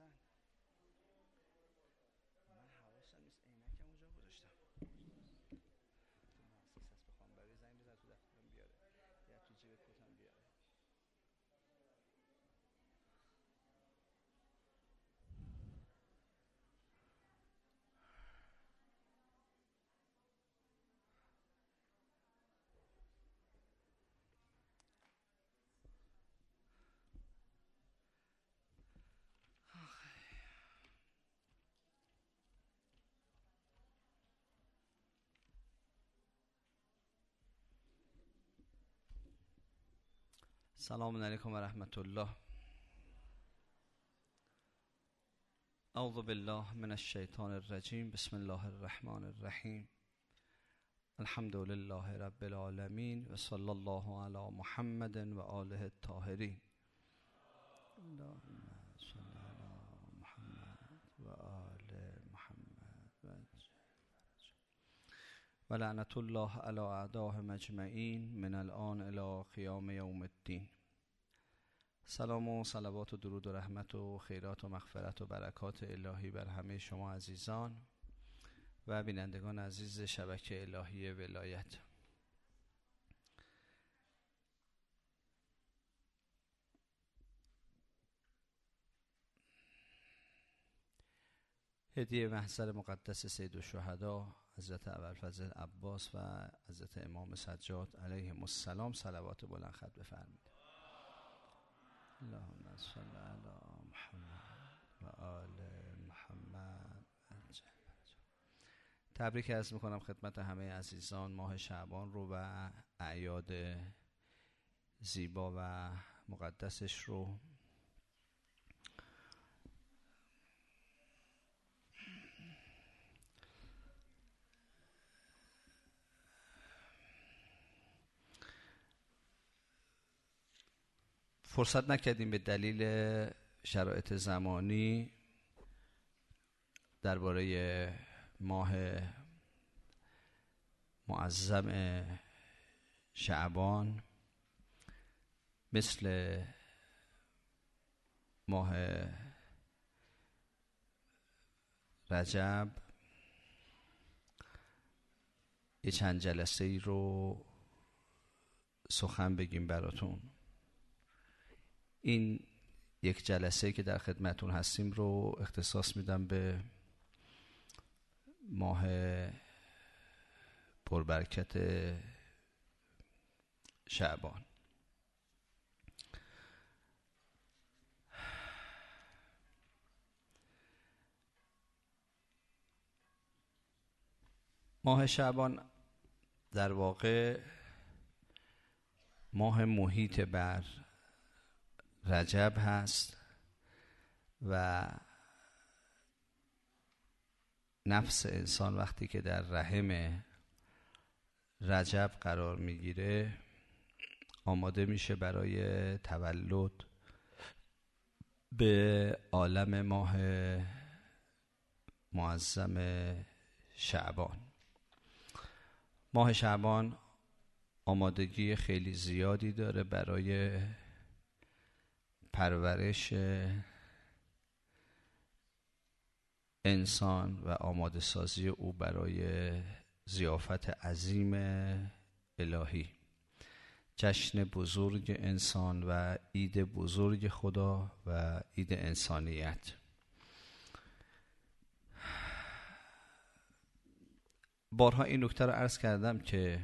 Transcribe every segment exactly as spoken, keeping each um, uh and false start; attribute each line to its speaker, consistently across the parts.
Speaker 1: حسن من حواسم نیست عینکم اونجا گذاشتم تو مؤسسه است بخوام برای زنگ بزن تو دفترم بیاره یا تو جیب کتم بیاره. سلام علیکم و رحمت الله. اعوذ بالله من الشیطان الرجیم. بسم الله الرحمن الرحیم. الحمد لله رب العالمین و صلی الله علی محمد و آله الطاهرین. اللهم صل علی محمد و آل محمد و لعنت الله علی اعدائهم اجمعین من الان الی قیام یوم الدین. سلام و صلوات و درود و رحمت و خیرات و مغفرت و برکات الهی بر همه شما عزیزان و بینندگان عزیز شبکه الهی ولایت. هدیه محضر مقدس سید الشهدا حضرت ابوالفضل عباس و حضرت امام سجاد علیهم السلام صلوات بلند خط بفرمایید. اللهم صل علی محمد و آل محمد. تبریک عرض میکنم خدمت همه عزیزان ماه شعبان رو و اعیاد زیبا و مقدسش رو. فرصت نکردیم به دلیل شرایط زمانی درباره ماه معظم شعبان مثل ماه رجب یه چند جلسه ای رو سخن بگیم براتون. این یک جلسه که در خدمتون هستیم رو اختصاص میدم به ماه پربرکت شعبان. ماه شعبان در واقع ماه محیط بر رجب هست و نفس انسان وقتی که در رحم رجب قرار میگیره آماده میشه برای تولد به عالم ماه معظم شعبان. ماه شعبان آمادگی خیلی زیادی داره برای پرورش انسان و آماده سازی او برای ضیافت عظیم الهی، جشن بزرگ انسان و عید بزرگ خدا و عید انسانیت. بارها این نکته رو عرض کردم که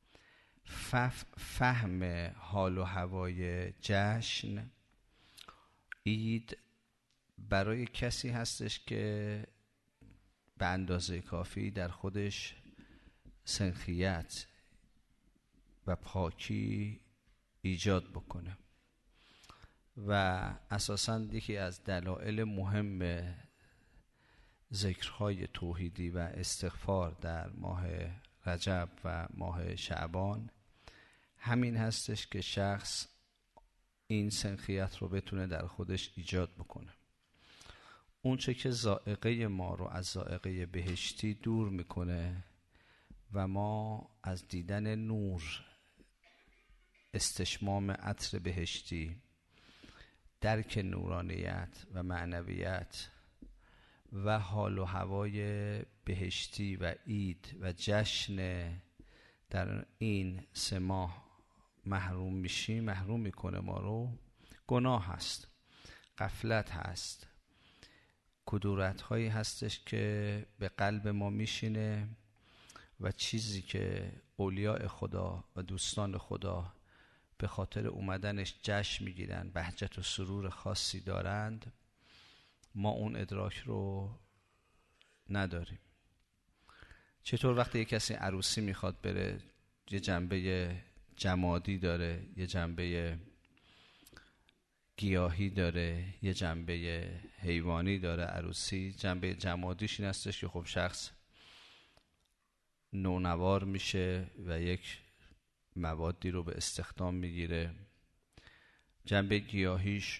Speaker 1: فهم حال و هوای جشن عید برای کسی هستش که به اندازه کافی در خودش سنخیت و پاکی ایجاد بکنه و اساساً یکی از دلایل مهم ذکرهای توحیدی و استغفار در ماه رجب و ماه شعبان همین هستش که شخص این سنخیت رو بتونه در خودش ایجاد بکنه. اون چه که ذائقه ما رو از ذائقه بهشتی دور میکنه و ما از دیدن نور، استشمام عطر بهشتی، درک نورانیت و معنویت و حال و هوای بهشتی و عید و جشن در این سه ماه محروم میشیم، محروم میکنه ما رو، گناه هست، غفلت هست، کدورت هایی هستش که به قلب ما میشینه و چیزی که اولیاء خدا و دوستان خدا به خاطر اومدنش جشن میگیرن، بهجت و سرور خاصی دارند، ما اون ادراک رو نداریم. چطور وقتی یک کسی عروسی میخواد بره، یه جنبه جمادی داره، یه جنبه گیاهی داره، یه جنبه حیوانی داره. عروسی جنبه جمادیش این هستش که خب شخص نونوار میشه و یک موادی رو به استخدام میگیره. جنبه گیاهیش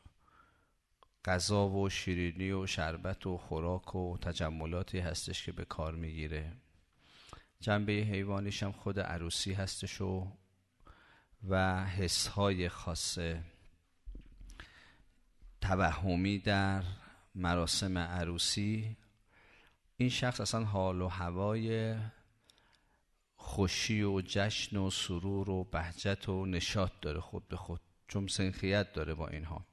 Speaker 1: غذا و شیرینی و شربت و خوراک و تجملاتی هستش که به کار میگیره. جنبه حیوانیش هم خود عروسی هستش و و حسهای خاص توهمی در مراسم عروسی. این شخص اصلا حال و هوای خوشی و جشن و سرور و بهجت و نشاط داره خود به خود، چون سنخیت داره با اینها.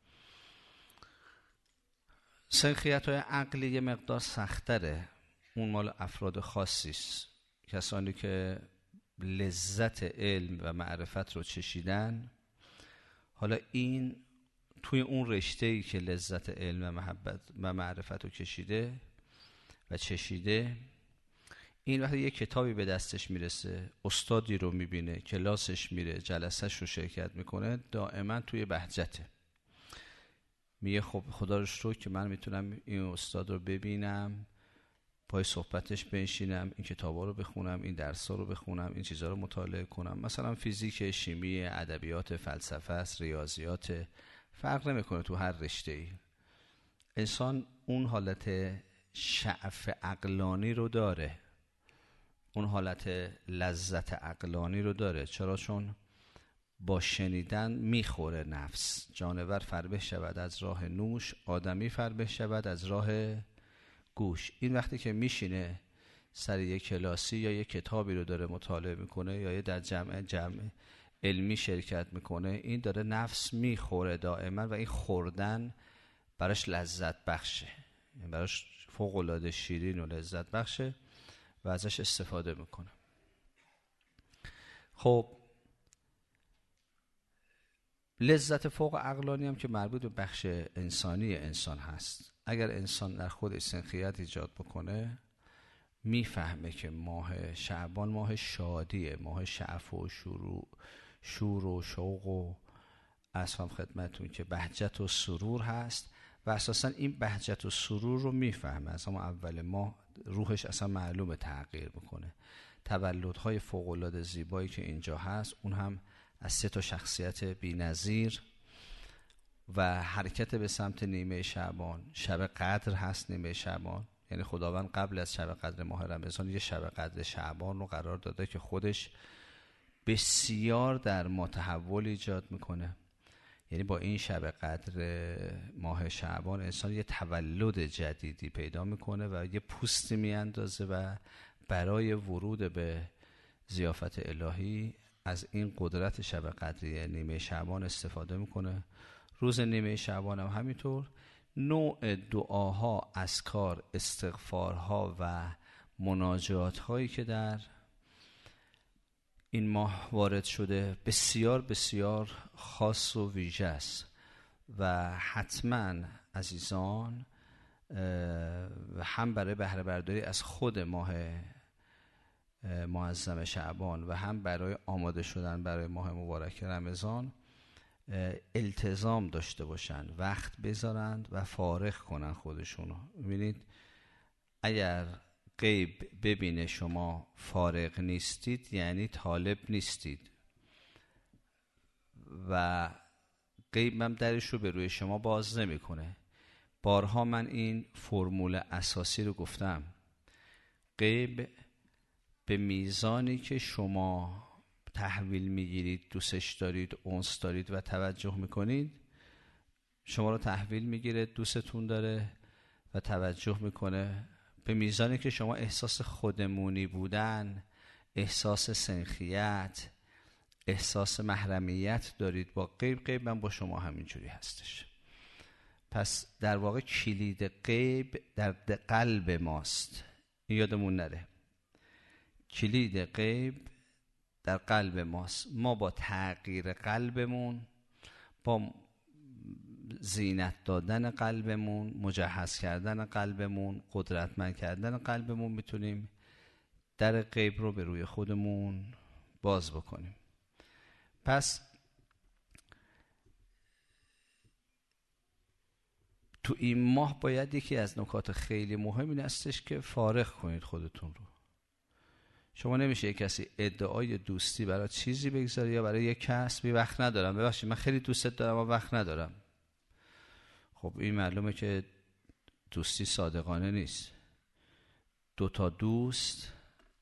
Speaker 1: سنخیت های عقلی یه مقدار سختره، اون مال افراد خاصی است، کسانی که لذت علم و معرفت رو چشیدن. حالا این توی اون رشته‌ای که لذت علم و محبت و معرفت رو کشیده و چشیده، این وقتی یک کتابی به دستش میرسه، استادی رو میبینه، کلاسش میره، جلسهش رو شرکت میکنه، دائما توی بهجته. میگه خب خدا رو شکر که من میتونم این استاد رو ببینم، پای صحبتش بنشینم، این کتابا رو بخونم، این درس‌ها رو بخونم، این چیزا رو مطالعه کنم. مثلا فیزیک، شیمی، ادبیات، فلسفه است، ریاضیات، فرق نمیکنه تو هر رشته‌ای. انسان اون حالت شعف عقلانی رو داره، اون حالت لذت عقلانی رو داره. چرا؟ چون با شنیدن میخوره نفس. جانور فربه شود از راه نوش، آدمی فربه شود از راه گوش. این وقتی که میشینه سر یک کلاسی یا یک کتابی رو داره مطالعه میکنه یا در جمع جمع علمی شرکت میکنه، این داره نفس میخوره دائما و این خوردن براش لذت بخشه، براش فوق العاده شیرین و لذت بخشه و ازش استفاده میکنه. خب لذت فوق عقلانی هم که مربوط به بخش انسانی انسان هست. اگر انسان در خودش سنخیت ایجاد بکنه، میفهمه که ماه شعبان ماه شادیه، ماه شعف و شروع شور و شوق و اصلا خدمتون که بهجت و سرور هست و اساسا این بهجت و سرور رو میفهمه. از همون اول ماه روحش اصلا معلومه تغییر میکنه. تولدهای فوق العاده زیبایی که اینجا هست، اون هم از سه تا شخصیت بی‌نظیر و حرکت به سمت نیمه شعبان. شب قدر هست نیمه شعبان، یعنی خداوند قبل از شب قدر ماه رمضان یه شب قدر شعبان رو قرار داده که خودش بسیار در ما تحول ایجاد میکنه. یعنی با این شب قدر ماه شعبان انسان یه تولد جدیدی پیدا میکنه و یه پوستی میاندازه و برای ورود به ضیافت الهی از این قدرت شب قدری نیمه شعبان استفاده میکنه. روز نیمه شعبان هم همینطور نوع دعاها، اذکار، استغفارها و مناجات هایی که در این ماه وارد شده بسیار بسیار خاص و ویژه است و حتما عزیزان هم برای بهره برداری از خود ماه معظم شعبان و هم برای آماده شدن برای ماه مبارک رمضان التزام داشته باشن، وقت بذارند و فارغ کنن خودشونو. ببینید اگر غیب ببینه شما فارغ نیستید یعنی طالب نیستید و غیب هم درش رو به روی شما باز نمی کنه. بارها من این فرمول اساسی رو گفتم، غیب به میزانی که شما تحویل میگیرید، دوستش دارید، اونس دارید و توجه میکنید، شما رو تحویل میگیره، دوستتون داره و توجه میکنه. به میزانی که شما احساس خودمونی بودن، احساس سنخیت، احساس محرمیت دارید با غیب، غیب من با شما همینجوری هستش. پس در واقع کلید غیب در قلب ماست، این یادمون نره. کلید غیب در قلب ماست. ما با تغییر قلبمون، با زینت دادن قلبمون، مجهز کردن قلبمون، قدرتمند کردن قلبمون میتونیم در غیب رو به روی خودمون باز بکنیم. پس تو این ماه باید یکی از نکات خیلی مهم این هستش که فارغ کنید خودتون رو. شما نمیشه یک کسی ادعای دوستی برای چیزی بگذاره یا برای یک کس بی وقت ندارم، ببخشید من خیلی دوستت دارم و وقت ندارم. خب این معلومه که دوستی صادقانه نیست. دو تا دوست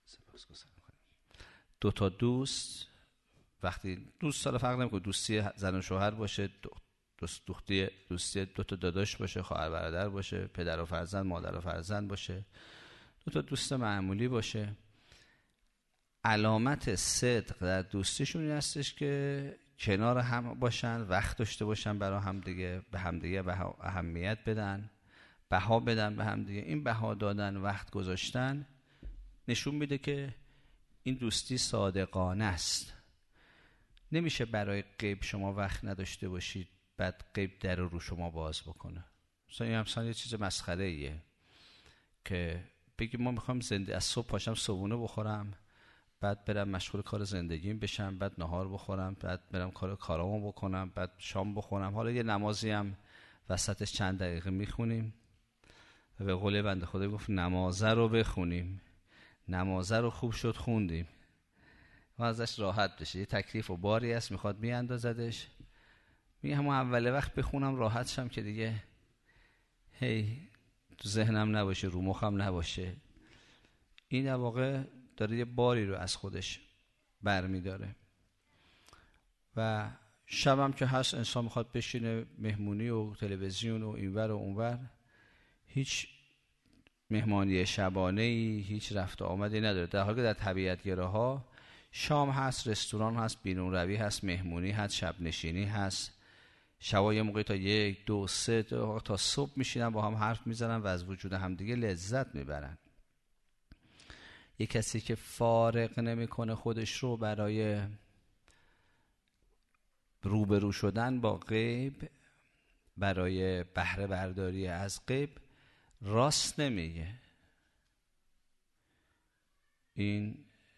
Speaker 1: دو تا دوست وقتی دوست داره فرق نمیکنه، دوستی زن و شوهر باشه، دوست دوستی دوستی دو تا داداش باشه، خواهر برادر باشه، پدر و فرزند، مادر و فرزند باشه، دو تا دوست معمولی باشه، علامت صدق در دوستیشون این هستش که کنار هم باشن، وقت داشته باشن برای همدیگه، به همدیگه اهمیت بدن، بها بدن به همدیگه. این بها دادن، وقت گذاشتن نشون میده که این دوستی صادقانه است. نمیشه برای غیب شما وقت نداشته باشید بعد غیب در رو شما باز بکنه. مثلا این همسان یه چیز مسخره ایه که بگی ما میخوام زنده از صبح پاشم صبحونه بخورم، بعد برم مشغول کار زندگیم بشم، بعد نهار بخورم، بعد برم کار کارامو بکنم، بعد شام بخورم، حالا یه نمازی هم وسطش چند دقیقه میخونیم. و به قول بنده خدا گفت نمازه رو بخونیم، نمازه رو خوب شد خوندیم و ازش راحت بشه. یه تکلیف و باری است میخواد میاندازدش، میگه همون اول وقت بخونم راحت شم که دیگه هی تو ذهنم نباشه، رو مخم نباشه. این در واقع داره یه باری رو از خودش برمی داره. و شبم که هست انسان میخواد بشینه مهمونی و تلویزیون و اینور و اونور، هیچ مهمانی شبانه‌ای، هیچ رفت و آمدی نداره. در حالی که در طبیعتگراها شام هست، رستوران هست، بیرون روی هست، مهمونی هست، شب نشینی هست. شبا یه موقعی تا یک دو سه تا صبح میشینن با هم حرف میزنن و از وجود هم دیگه لذت میبرن. یک کسی که فارغ نمیکنه خودش رو برای روبرو شدن با غیب، برای بهره برداری از غیب، راست نمیگه. این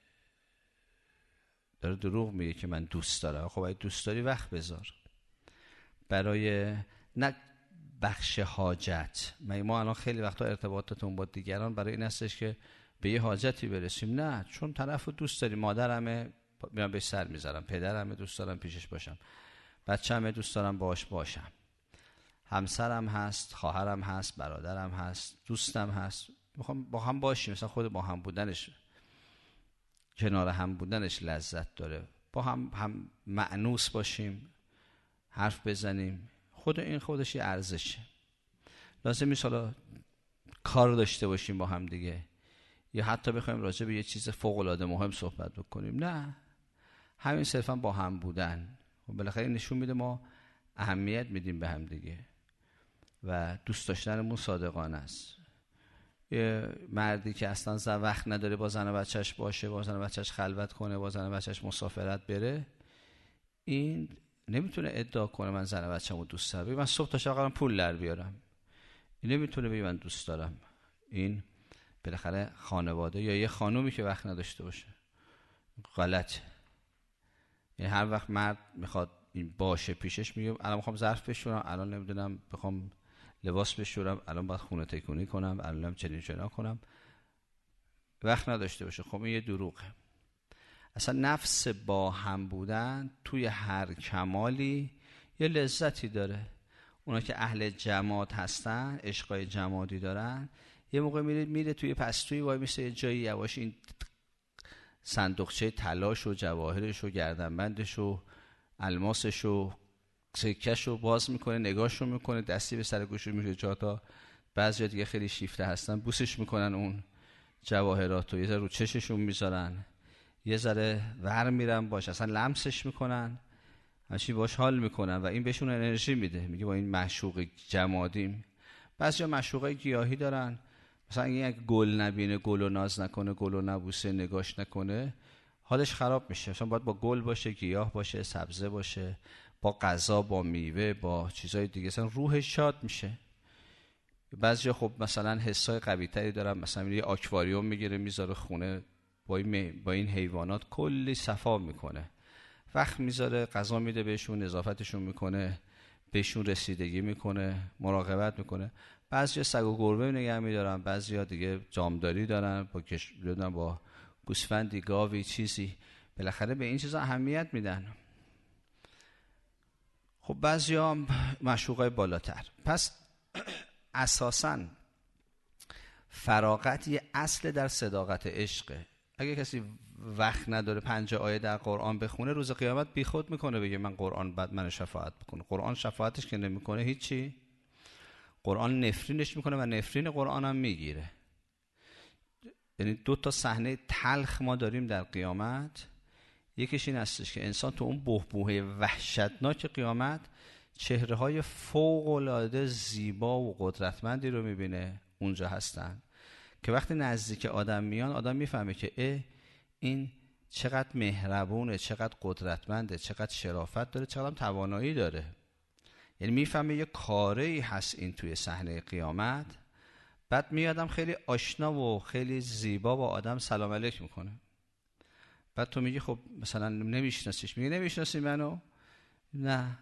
Speaker 1: داره دروغ میگه که من دوست دارم. خب اگه دوست داری وقت بذار برای نه بخش حاجت. ما الان خیلی وقتا ارتباطاتون با دیگران برای این هستش که به یه حاجتی برسیم. نه، چون طرفو دوست داری. مادرمه میام بهش سر میذارم، پدرمه دوست دارم پیشش باشم، بچه‌مه دوست دارم باهاش باشم، همسرم هست، خواهرم هست، برادرم هست، دوستم هست، میخوام با هم باشیم. مثلا خود با هم بودنش، کنار هم بودنش لذت داره. با هم هم مأنوس باشیم، حرف بزنیم، خود این خودش یه ارزشه. لازم نیست حالا کار داشته باشیم با هم دیگه، یا حتی بخوایم راجع به یه چیز فوق‌العاده مهم صحبت بکنیم. نه، همین صرفا با هم بودن. و بالاخره نشون میده ما اهمیت میدیم به هم دیگه و دوست داشتنمون صادقانه است. یه مردی که اصلا وقت نداره با زن و بچهش باشه، با زن و بچهش خلوت کنه، با زن و بچهش مسافرت بره، این نمیتونه ادعا کنه من زن و بچه‌مو دوست دارم. من صبح تا شب قرارم پول در بیارم. این نمیتونه بگه من دوست دارم. این بالاخره خانواده یا یه خانومی که وقت نداشته باشه غلط. یعنی هر وقت مرد میخواد این باشه پیشش، میگه الان میخوام ظرف بشورم، الان نمیدونم بخوام لباس بشورم، الان باید خونه تکونی کنم، الان چنین چنا کنم، وقت نداشته باشه. خب این یه دروغه. اصلا نفس با هم بودن توی هر کمالی یه لذتی داره. اونا که اهل جماد هستن، عشقای جمادی دارن، یه موقع میره میره توی پستویی وای میسه یه جایی یواش این صندوقچه طلاش و جواهرش و گردنبندش و الماسش و سکه‌شو باز میکنه، نگاهشو میکنه، دستی به سر گوشش میشه جا تا بعضیا دیگه خیلی شیفته هستن بوسش میکنن اون جواهراتو، یه ذره رو چششون میذارن، یه ذره ور میرن باش، اصلا لمسش میکنن، همچین باش حال میکنن و این بهشون انرژی میده. میگه با این معشوق جمادیم. بعضیا معشوقای گیاهی دارن، مثلا اگه گل نبینه، گل و ناز نکنه، گل و نبوسه، نگاش نکنه، حالش خراب میشه. مثلا باید با گل باشه، گیاه باشه، سبزه باشه، با غذا، با میوه، با چیزای دیگه، مثلا روحش شاد میشه. بعضیا خب مثلا حسای قوی تری دارن، مثلا یه آکواریوم میگیره میذاره خونه، با این با این حیوانات کلی صفا میکنه، وقت میذاره، غذا میده بهشون، نظافتشون میکنه، بهشون رسیدگی میکنه، مراقبت میکنه. بعضیا سگ و گربه نگه میدارن، بعضیا دیگه جامداری دارن، با کش بدن با گوسفندی، گاوی، چیزی، بالاخره به این چیزا اهمیت میدن. خب بعضیا معشوقای بالاتر. پس اساساً فراغت یه اصل در صداقت عشقه. اگه کسی وقت نداره پنج آیه در قرآن بخونه، روز قیامت بیخود میکنه بگه من قرآن بعد من شفاعت بکنه. قرآن شفاعتش که نمیکنه هیچی، قرآن نفرینش میکنه و نفرین قرآن هم میگیره. یعنی دو تا صحنه تلخ ما داریم در قیامت. یکیش این هستش که انسان تو اون بحبوحه وحشتناک قیامت چهره های فوق العاده زیبا و قدرتمندی رو میبینه اونجا هستن که وقتی نزدیک آدم میان، آدم میفهمه که اه این چقدر مهربونه، چقدر قدرتمنده، چقدر شرافت داره، چقدر توانایی داره. یعنی میفهمه یه کاری هست این توی صحنه قیامت. بعد میادم خیلی آشنا و خیلی زیبا با آدم سلام علیک میکنه. بعد تو میگی خب مثلا نمیشناسیش، میگه نمیشناسی منو؟ نه.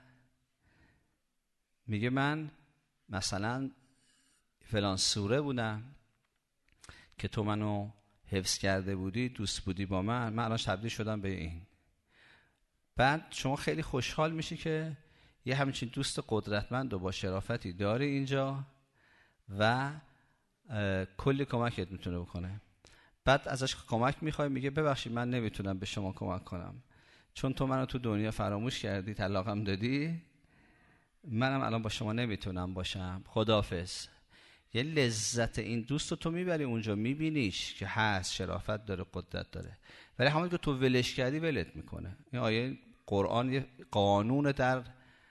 Speaker 1: میگه من مثلا فلان سوره بودم که تو منو حفظ کرده بودی، دوست بودی با من، من الان تبدیل شدم به این. بعد شما خیلی خوشحال میشی که یه همچین دوست قدرتمند و با شرافتی داری اینجا و کلی کمکت میتونه بکنه. بعد ازش کمک میخوای، میگه ببخشید من نمیتونم به شما کمک کنم، چون تو منو تو دنیا فراموش کردی، طلاقم دادی، منم الان با شما نمیتونم باشم، خداحافظ. یه لذت این دوست رو تو میبری اونجا، میبینیش که هست، شرافت داره، قدرت داره، ولی همون که تو ولش کردی ولت میکنه. این آیه قرآن یه قانون در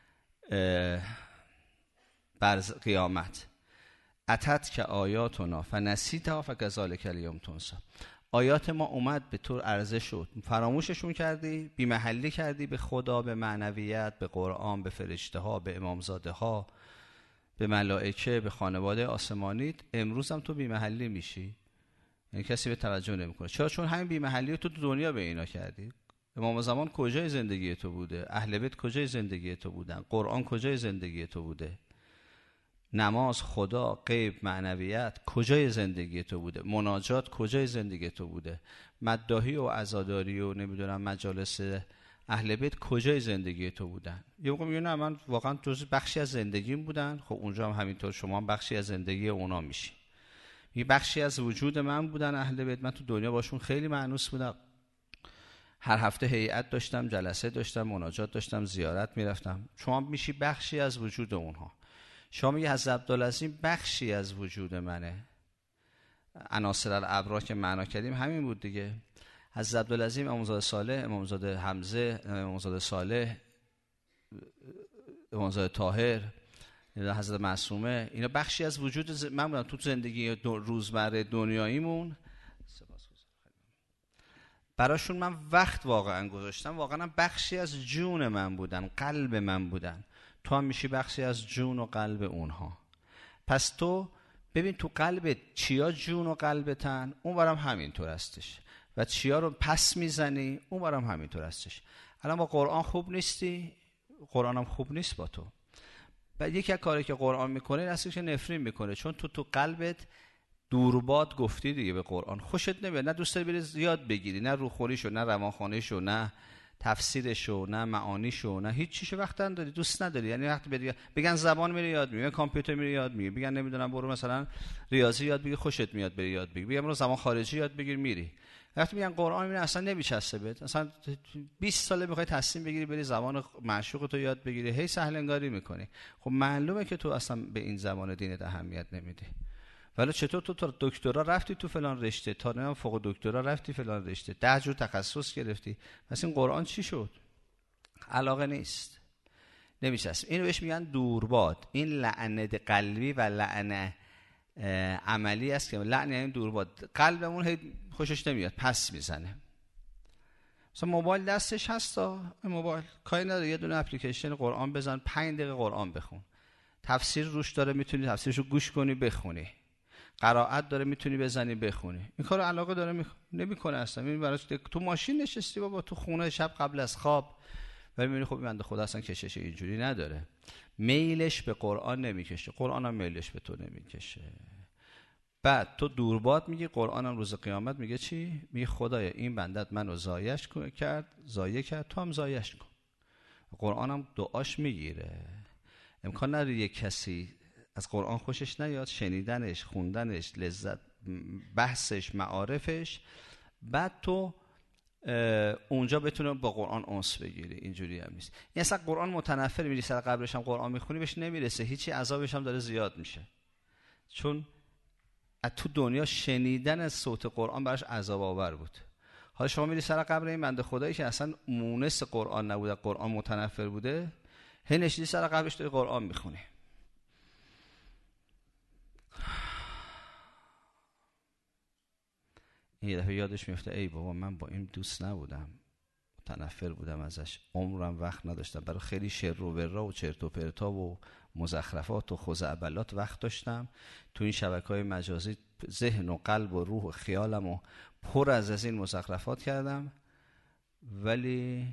Speaker 1: برز قیامت. اتت که آیاتنا فنسیتها فکذالک الیوم تنسی. آیات ما اومد به طور عرضه شد، فراموششون کردی، بی محلی کردی به خدا، به معنویت، به قرآن، به فرشته ها، به امامزاده ها، به ملائکه، به خانواده آسمانیت. امروز هم تو بی محلی میشی، یعنی کسی به توجه نمیکنه. چرا؟ چون همین بی محلی تو تو دنیا به اینا کردی. امام زمان کجای زندگی تو بوده؟ اهل بیت کجای زندگی تو بودن؟ قرآن کجای زندگی تو بوده؟ نماز، خدا، غیب، معنویت کجای زندگی تو بوده؟ مناجات کجای زندگی تو بوده؟ مداحی و عزاداری و نمیدونم مجالس اهل بیت کجای زندگی تو بودن؟ یه موقع میگه نه من واقعا جزء بخشی از زندگیم بودن. خب اونجا هم همینطور شما هم بخشی از زندگی اونا میشی. یه بخشی از وجود من بودن اهل بیت، من تو دنیا باشون خیلی مأنوس بودم، هر هفته هیئت داشتم، جلسه داشتم، مناجات داشتم، زیارت میرفتم. شما میشی بخشی از وجود اونها. شما میگه حضرت عبدالعظیم بخشی از وجود منه. عناصر الابرار که معنا کردیم همین بود دیگه. حضرت عبدالعظیم، امامزاده صالح، امامزاده حمزه، امامزاده صالح، امامزاده طاهر، حضرت معصومه، اینا بخشی از وجود من بودن تو زندگی روزمره دنیاییمون. براشون من وقت واقعا گذاشتم، واقعا بخشی از جون من بودن، قلب من بودن. تو هم میشی بخشی از جون و قلب اونها. پس تو ببین تو قلبت چیا جون و قلبتن، اون برام همینطور هستش، و چیا رو پس میزنی اون برام همینطور هستش. الان با قرآن خوب نیستی، قرآن هم خوب نیست با تو. بعد یکی از کاری که قرآن میکنه این هستش که نفرین میکنه، چون تو تو قلبت دورباد گفتی دیگه به قرآن، خوشت نمیاد، نه دوست داری بری یاد بگیری، نه روخوریشو، نه روانخوانیشو، نه تفسیرشو، نه معانیشو، نه هیچ چیشو وقت نداری، دوست نداری. یعنی وقتی بگن بگن زبان میری یاد میگیری، کامپیوتر میری یاد میگیری، بگن نمیدونم برو مثلا ریاضی یاد بگیر، خوشت میاد بری یاد بگیری، بگم برو زبان خارجی یاد بگیر، میری. وقتی میگن قرآن میبینی اصلا نمیچسته بهت، اصلا بیست ساله میخوای تصمیم بگیری بری زبان معشوق تو یاد بگیری، هی سهل انگاری میکنی. خب معلومه که تو اصلا به این زبان دینت اهمیت نمیدی. ولی چطور تو تا دکترا رفتی تو فلان رشته، تا نمیدونم فوق دکترا رفتی فلان رشته، ده جور تخصص گرفتی، پس این قرآن چی شد؟ علاقه نیست، نمیچسته. اینو بهش میگن دورباد. این لعنه قلبی و لعنه عملی است که لعنه یعنی دورباد، قلبمون هی خوشش نمیاد پس میزنه. مثلا موبایل دستش هستا، موبایل کاری نداره، یه دونه اپلیکیشن قرآن بزن، پنج دقیقه قرآن بخون، تفسیر روش داره، میتونی تفسیرشو گوش کنی بخونی، قرائت داره میتونی بزنی بخونی. این کارو علاقه داره میکنه؟ نمیکنه اصلا. این براش تو ماشین نشستی بابا، تو خونه شب قبل از خواب، ولی میبینی خب این بنده خدا اصلا کشش اینجوری نداره، میلش به قرآن نمیکشه، قرآن هم میلش به تو نمیکشه. بعد تو دورباد میگی، قرآن هم روز قیامت میگه چی؟ میگه خدایا این بندت منو ضایعش کرد، ضایع کرد، تو هم ضایعش کن. قرآن هم دعاش میگیره. امکان نداره یک کسی از قرآن خوشش نیاد، شنیدنش، خوندنش، لذت بحثش، معارفش، بعد تو اونجا بتونه با قرآن انس بگیری. اینجوری هم نیست. این اصلا قرآن متنفر، میری سر قبرش هم قرآن میخونی بهش نمیرسه، هیچی، عذابش هم داره زیاد میشه، چون تو دنیا شنیدن از صوت قرآن براش عذاب آور بود. حالا شما میری سر قبر این بنده خدایی که اصلا مونس قرآن نبوده، قرآن متنفر بوده، هی نشیدی سر قبرش داری قرآن میخونی. این یه دفعه یادش میفته ای بابا من با این دوست نبودم، متنفر بودم ازش، عمرم وقت نداشتم برای خیلی شر و ورا و چرت و پرتا و مزخرفات و خزعبلات وقت داشتم. تو این شبکه‌های مجازی ذهن و قلب و روح و خیالم و پر از از این مزخرفات کردم، ولی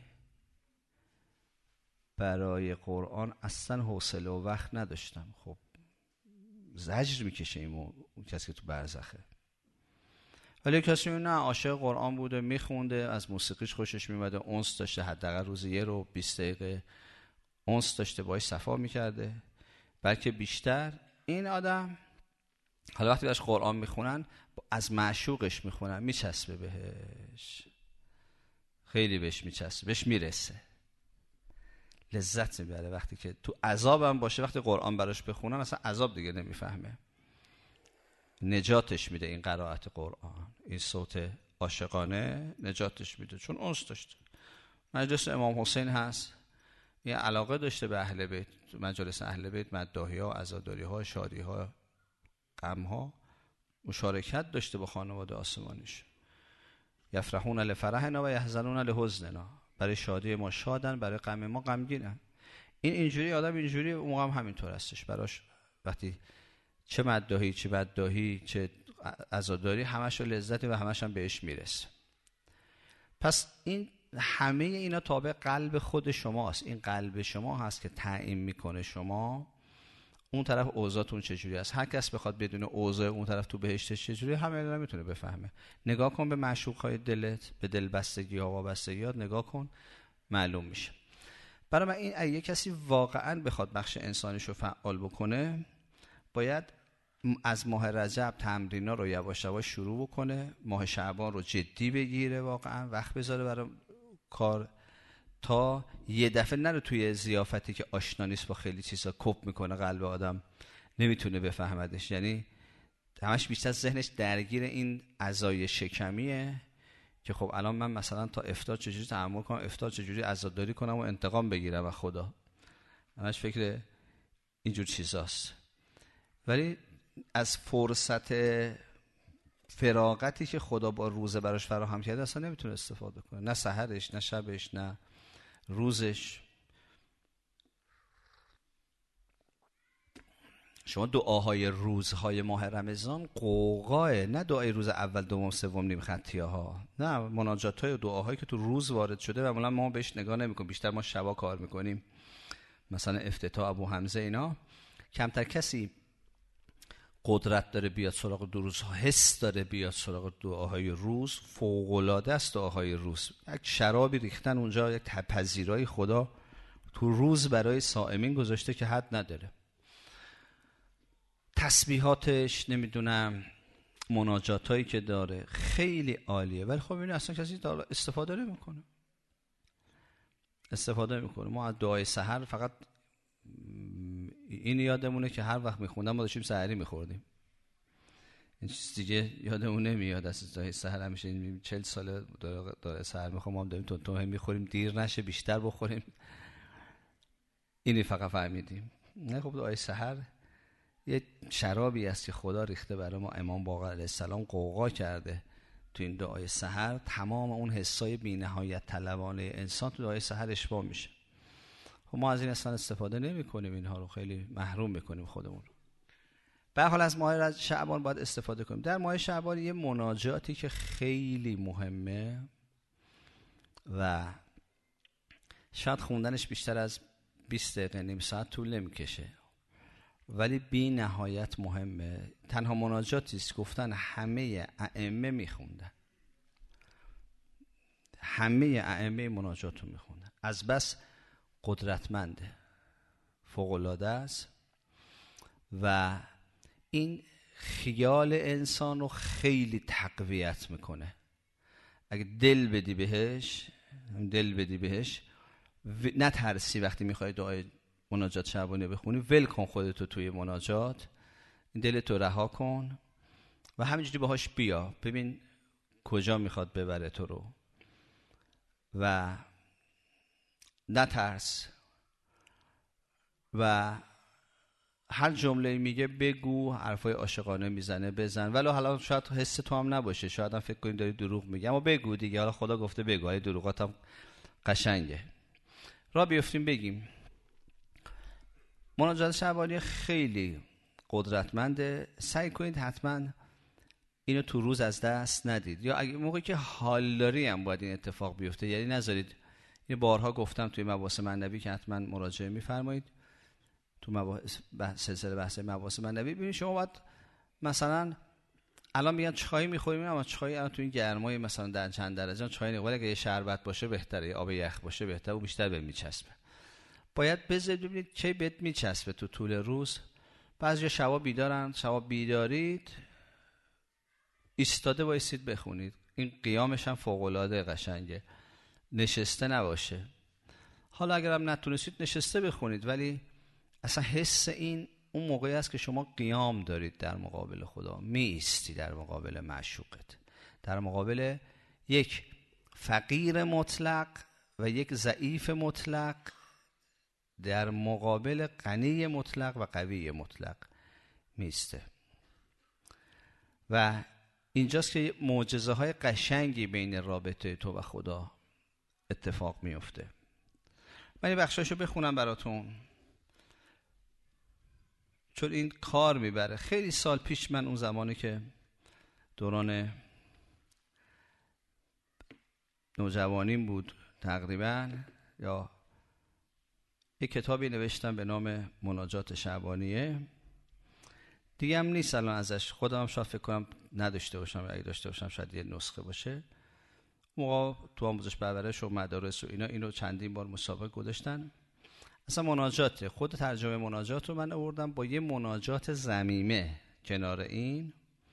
Speaker 1: برای قرآن اصلا حوصله و وقت نداشتم. خب زجر میکشه این کسی که تو برزخه. ولی کسی نه عاشق قرآن بوده، میخونده، از موسیقیش خوشش میومده، انس داشته، حداقل روزی یه رو بیست دقیقه انس داشته، باهاش صفا میکرده، بلکه بیشتر. این آدم حالا وقتی براش قرآن میخونن از معشوقش میخونن، میچسبه بهش، خیلی بهش میچسبه، بهش میرسه، لذت میبره. وقتی که تو عذابم باشه، وقتی قرآن براش بخونن اصلا عذاب دیگه نمیفهمه، نجاتش میده این قرائت قرآن، این صوت عاشقانه نجاتش میده، چون انس داشته. مجلس امام حسین هست، این علاقه داشته به اهل بیت، مجلس اهل بیت، مداحی ها، عزاداری ها، شادی ها، غم ها، مشارکت داشته با خانواده آسمانیش. یفرحون لفرحنا و یحزنون لحزننا، برای شادی ما شادن، برای غم ما غمگینن. این اینجوری آدم اینجوری، اون موقع هم همینطور هستش براش، وقتی چه مداحی چه بداحی چه عزاداری همش لذت و همش هم بهش میرسه. پس این همه اینا تابع قلب خود شماست. این قلب شما هست که تعیین میکنه شما اون طرف اوضاعتون چجوری است. هر کس بخواد بدون اوضاع اون طرف تو بهشتش چجوری، همه اینا میتونه بفهمه. نگاه کن به معشوق‌های دلت، به دلبستگی ها و وابستگیات نگاه کن، معلوم میشه. برای من این اگه کسی واقعا بخواد بخش انسانیشو فعال بکنه، باید از ماه رجب تمرینا رو یواش یواش شروع بکنه، ماه شعبان رو جدی بگیره، واقعا وقت بذاره برای کار، تا یه دفعه نره توی ضیافتی که آشنا نیست با خیلی چیزا، کپ میکنه قلب آدم، نمیتونه بفهمدش. یعنی همش بیشتر ذهنش درگیر این عزای شکمیه که خب الان من مثلا تا افطار چجوری تحمل کنم، افطار چجوری عزاداری کنم و انتقام بگیرم و خدا، همش فکر اینجور چیزاست. ولی از فرصت فراغتی که خدا با روزه براش فراهم کرده اصلا نمیتونه استفاده کنه، نه سحرش، نه شبش، نه روزش. شما دعاهای روزهای ماه رمضان قوقاه، نه دعای روز اول، دوم، سوم، نیم خطیه ها، نه، مناجات های و دعاهایی که تو روز وارد شده و معمولا ما بهش نگاه نمیکنیم، بیشتر ما شبا کار میکنیم، مثلا افتتاح ابو حمزه اینا. کمتر کسی قدرت داره بیاد سراغ دو روزها، حس داره بیاد سراغ دعاهای روز. فوق‌العاده است دعاهای روز، یک شرابی ریختن اونجا، یک پذیرای خدا تو روز برای صائمین گذاشته که حد نداره. تسبیحاتش، نمیدونم مناجات هایی که داره خیلی عالیه، ولی خب این اصلا کسی استفاده نمیکنه استفاده میکنه. ما از دعای سحر فقط این یادمونه که هر وقت میخوندم ما داشتیم سحری میخوردیم، این چیز دیگه یادمون نمیاد. از دعای سحر همیشه این چهل ساله دعای سحر میخوام، ما هم داریم تون تون میخوریم، دیر نشه بیشتر بخوریم، اینی فقط فهمیدیم. نه خب دعای سحر یه شرابی است که خدا ریخته برای ما. امام باقر علیه السلام قوقا کرده تو این دعای سحر، تمام اون حسای بی نهایت طلبانه انسان تو دعای سحر اشباع میشه. خب ما از این اصلا استفاده نمی کنیم، اینها رو خیلی محروم میکنیم خودمون رو. به هر حال از ماه شعبان باید استفاده کنیم. در ماه شعبان یه مناجاتی که خیلی مهمه و شاید خوندنش بیشتر از بیست دقیقه نیم ساعت طول نمیکشه، ولی بی نهایت مهمه. تنها مناجاتی است گفتن همه ائمه میخوندن، همه ائمه مناجات رو میخوندن، از بس قدرتمنده، فوق العاده است و این خیال انسان رو خیلی تقویت میکنه. اگه دل بدی بهش دل بدی بهش نترسی وقتی میخوای دعای مناجات شعبانی بخونی، ول کن خودتو توی مناجات، دلتو رها کن و همینجوری باهاش بیا، ببین کجا میخواد ببره تو رو و نترس و هر جمله میگه بگو، حرفای عاشقانه میزنه بزن، ولی حالا شاید حس تو هم نباشه، شاید هم فکر کنی داری دروغ میگی، اما بگو دیگه، حالا خدا گفته بگو، های دروغات هم قشنگه. را بیفتیم بگیم. مناجات شعبانی خیلی قدرتمنده، سعی کنید حتما اینو تو روز از دست ندید، یا اگه موقعی که حال داری هم باید این اتفاق بیفته، یعنی نذارید. این بارها گفتم توی مباحث معنوی که حتما مراجعه میفرمایید تو مباحث سلسله بحث مباحث معنوی. ببینید شما باید مثلا الان میگن چای میخوریم، اما چای الان تو این گرمای مثلا در چند درجه چای نه، ولی اگه یه شربت باشه بهتره، آب یخ باشه بهتره، و بیشتر به میچسبه. باید بذارید ببینید کی بهت میچسبه تو طول روز. بعضی شبا بیدارن، شبا بیدارید ایستاده وایسید بخونید، این قیامش هم فوق العاده قشنگه، نشسته نباشه. حالا اگرم نتونستید نشسته بخونید، ولی اصلا حس این اون موقعی است که شما قیام دارید در مقابل خدا، می ایستی در مقابل معشوقت، در مقابل یک فقیر مطلق و یک ضعیف مطلق، در مقابل غنی مطلق و قوی مطلق میسته. و اینجاست که معجزه های قشنگی بین رابطه تو و خدا اتفاق میفته. من این بخشاشو بخونم براتون چون این کار میبره. خیلی سال پیش من اون زمانی که دوران نوجوانیم بود تقریبا، یا یک کتابی نوشتم به نام مناجات شعبانیه، دیگه هم نیست الان ازش، خودم هم شاید فکر کنم نداشته باشم، اگه داشته باشم شاید یه نسخه باشه. موقع تو آموزش پرورش و مدارس و اینا اینو چندین بار مسابقه گذاشتن. اصلا مناجاته، خود ترجمه مناجات رو من آوردم با یه مناجات ضمیمه کنار این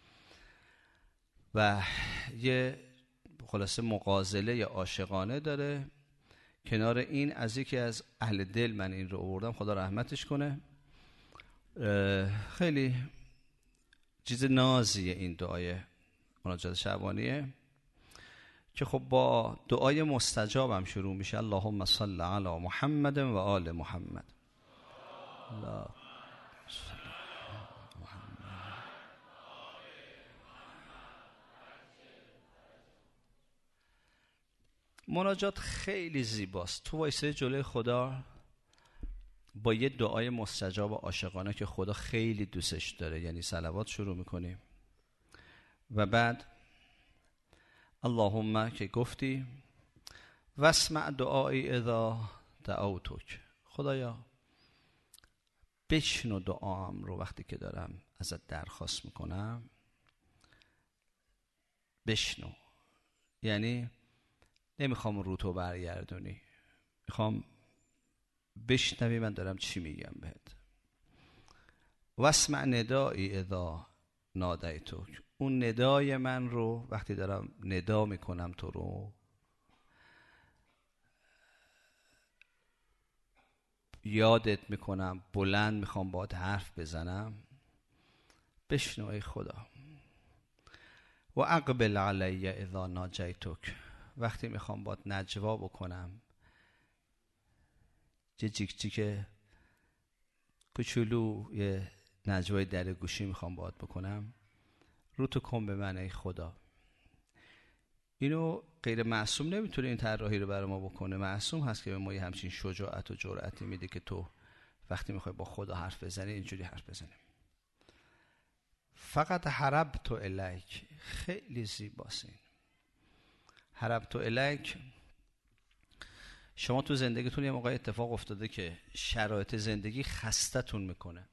Speaker 1: و یه خلاصه مغازله یا عاشقانه داره کنار این. از یکی از اهل دل من این رو آوردم، خدا رحمتش کنه. خیلی چیز نازیه این دعای مناجات شعبانیه که خب با دعای مستجاب هم شروع میشه. اللهم صل علی محمد و آل محمد. الله مناجات خیلی زیباست. تو وایسه جلوی خدا با یه دعای مستجاب و عاشقانه که خدا خیلی دوستش داره، یعنی صلوات شروع میکنیم و بعد اللهم که گفتی واسمع دعایی اذا دعوتک، خدایا بشنو دعام رو وقتی که دارم ازت درخواست میکنم. بشنو یعنی نمیخوام رو تو برگردونی، میخوام بشنوی من دارم چی میگم بهت. واسمع ندایی اذا نادیتک، اون ندای من رو وقتی دارم ندا میکنم تو رو، یادت میکنم، بلند میخوام باهات حرف بزنم، بشنو ای خدا. و اقبل علی اذا ناجیتک، وقتی میخوام باهات نجوا بکنم، یه جیک جیک کوچولو، یه نجوای در گوشی میخوام باهات بکنم، رو تو کن به من ای خدا. اینو غیر معصوم نمیتونه این طراحی رو برای ما بکنه. معصوم هست که به ما یه همچین شجاعت و جرأتی میده که تو وقتی میخوای با خدا حرف بزنی اینجوری حرف بزنی. فقط حربت الیک، خیلی زیباست این حربت الیک. شما تو زندگیتون یه موقع اتفاق افتاده که شرایط زندگی خستتون میکنه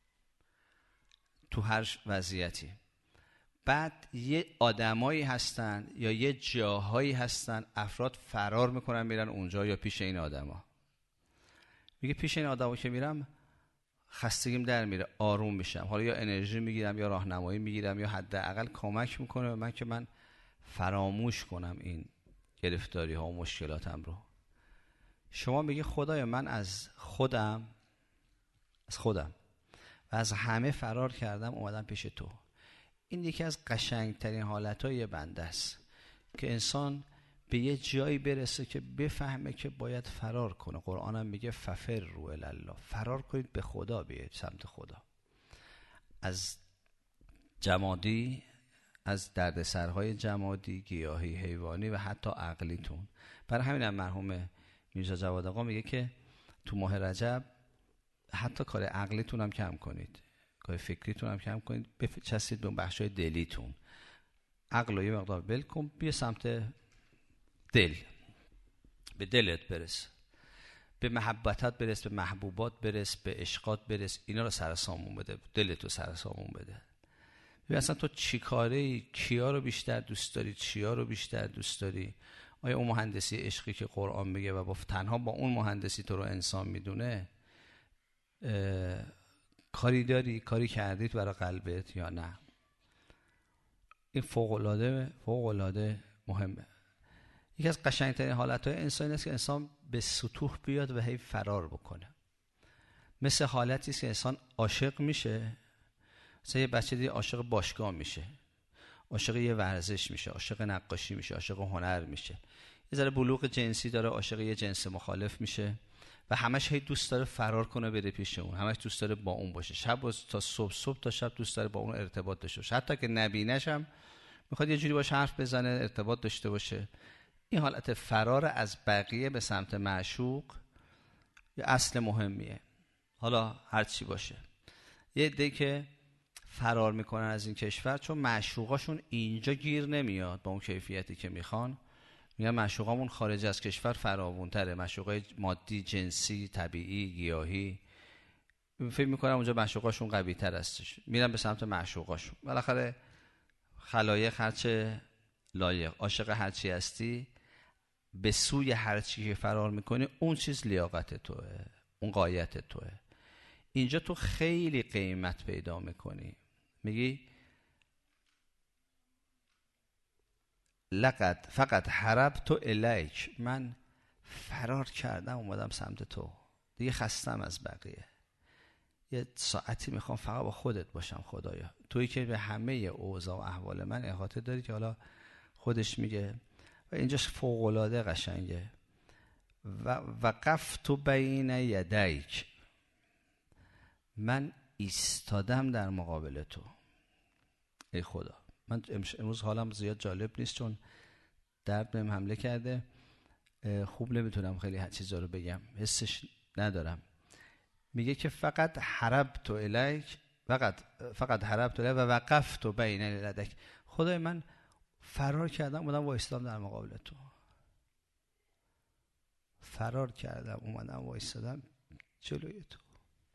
Speaker 1: تو هر وضعیتی، بعد یه آدمایی هستن یا یه جاهایی هستن افراد فرار میکنن میرن اونجا یا پیش این آدما. میگه پیش این آدما که میرم خستگیم در میره، آروم میشم، حالا یا انرژی میگیرم یا راهنمایی میگیرم یا حداقل کمک میکنه به من که من فراموش کنم این گرفتاری ها و مشکلاتم رو. شما میگه خدایا من از خودم از خودم و از همه فرار کردم اومدم پیش تو. این یکی از قشنگترین حالتهای بنده است که انسان به یه جایی برسه که بفهمه که باید فرار کنه. قرآن هم میگه ففروا الی الله، فرار کنید به خدا، بیاید سمت خدا، از جمادی، از دردسرهای جمادی، گیاهی، حیوانی و حتی عقلیتون. برای همین هم مرحوم میرزا جواد آقا میگه که تو ماه رجب حتی کار عقلیتون هم کم کنید، کار فکریتون هم کم کنید، بچسید به بخشای دلیتون. عقل رو یه مقدار ول کن، بیا سمت دل، به دلت برس، به محبتات برس، به محبوبات برس، به عشقات برس، اینا رو سر سامون بده، دلت رو سر سامون بده. ببین اصلا تو چی کاره، کیا رو بیشتر دوست داری، چیا رو بیشتر دوست داری؟ آیا اون مهندسی عشقی که قرآن میگه و با تنها با اون مهندسی تو رو انسان میدونه کاری داری، کاری کردید برای قلبت یا نه؟ این فوق‌العاده فوق‌العاده مهمه. یکی از قشنگترین حالتهای انسانی است که انسان به سطوح بیاد و هی فرار بکنه. مثل حالتی است که انسان عاشق میشه، مثلا یه بچه دیگه عاشق باشگاه میشه، عاشق یه ورزش میشه، عاشق نقاشی میشه، عاشق هنر میشه، یه ذره بلوغ جنسی داره، عاشق یه جنس مخالف میشه و همش هی دوست داره فرار کنه بره پیش اون، همش دوست داره با اون باشه، شب تا صبح، صبح تا شب دوست داره با اون ارتباط داشته باشه، حتی که نبینش هم میخواد یه جوری باشه حرف بزنه، ارتباط داشته باشه. این حالت فرار از بقیه به سمت معشوق یه اصل مهمیه. حالا هر چی باشه، یه عده که فرار میکنن از این کشور چون معشوقاشون اینجا گیر نمیاد با اون کیفیتی که میخوان. میگن معشوقامون خارج از کشور فراوونتره، معشوقای مادی، جنسی، طبیعی، گیاهی. فکر میکنم اونجا معشوقاشون قوی تر هستش، میرن به سمت معشوقاشون. بالاخره خلایق هرچه لایق، عاشق هرچی هستی، به سوی هرچی که فرار میکنی اون چیز لیاقت توه، اون غایت توه. اینجا تو خیلی قیمت پیدا میکنی. میگی لقد فقط حربت الیک، من فرار کردم اومدم سمت تو، دیگه خستم از بقیه، یه ساعتی میخوام فقط با خودت باشم خدایا، تویی که به همه اوضاع و احوال من احاطه داری، که حالا خودش میگه و اینجاش فوق‌العاده قشنگه. و وقفت بین یدیک، من ایستادم در مقابل تو ای خدا. من امروز حالم زیاد جالب نیست چون درد بهم حمله کرده، خوب نمیتونم خیلی چیزا رو بگم، حسش ندارم. میگه که فقط حربت الیک، فقط فقط حربت الیک و وقفت بین یدیک، خدای من فرار کردم اومدم وایستادم در مقابل تو، فرار کردم اومدم وایستادم جلوی تو.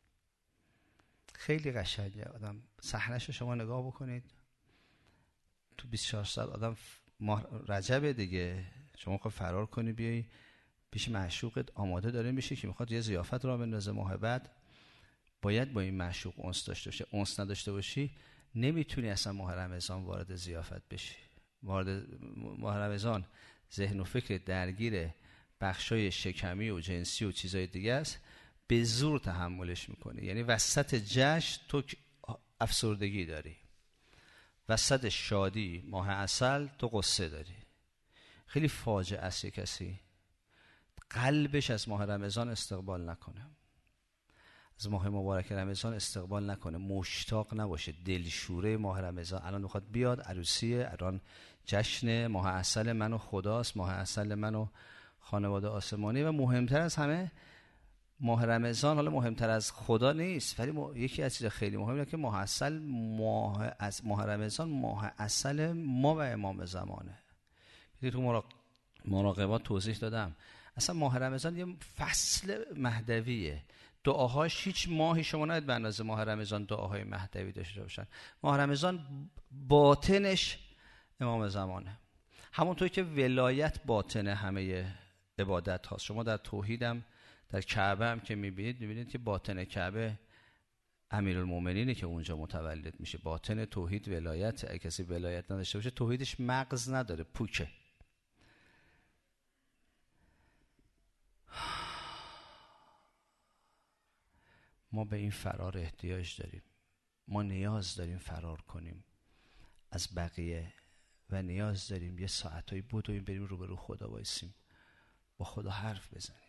Speaker 1: خیلی قشنگه. آدم صحنه‌شو شما نگاه بکنید، تو بیست و چهار ساعت آدم ماه رجب دیگه، شما میخوای فرار کنی بیای پیش معشوقت، آماده داره میشه که میخواد یه ضیافت را بندازه ماه بعد، باید با این معشوق انس داشته باشه. انس نداشته باشی نمیتونی اصلا ماه رمضان وارد ضیافت بشی. وارد ماه رمضان ذهن و فکر درگیر بخشای شکمی و جنسی و چیزای دیگه است، به زور تحملش میکنی. یعنی وسط جشن تو افسردگی داری، وسط شادی ماه عسل تو قصه داری. خیلی فاجعه است کسی قلبش از ماه رمضان استقبال نکنه، از ماه مبارک رمضان استقبال نکنه، مشتاق نباشه، دلشوره ماه رمضان. الان میخواد بیاد عروسیه، الان جشن ماه عسل من و خداست، ماه عسل من و خانواده آسمانی. و مهمتر از همه ماه رمضان، حالا مهمتر از خدا نیست، ولی م... یکی از چیز خیلی مهمه که ماه عسل ماه از ماه رمضان ماه عسل ما و امام زمانه. دیدی تو مراق... مراقبات توضیح دادم، اصلا ماه رمضان یه فصل مهدویه. دعاهاش هیچ ماهی شما نید به اندازه ماه رمضان دعاهای مهدوی داشته باشن. ماه رمضان باطنش امام زمانه، همونطور که ولایت باطن همه عبادت هاست. شما در توحیدم در کعبه هم که میبینید میبینید که باطن کعبه امیرالمومنینه که اونجا متولد میشه. باطن توحید ولایت. اگه کسی ولایت نداشته باشه توحیدش مغز نداره، پوکه. ما به این فرار احتیاج داریم. ما نیاز داریم فرار کنیم از بقیه و نیاز داریم یه ساعتایی بدویم بریم روبرو خدا وایسیم، با خدا حرف بزنیم.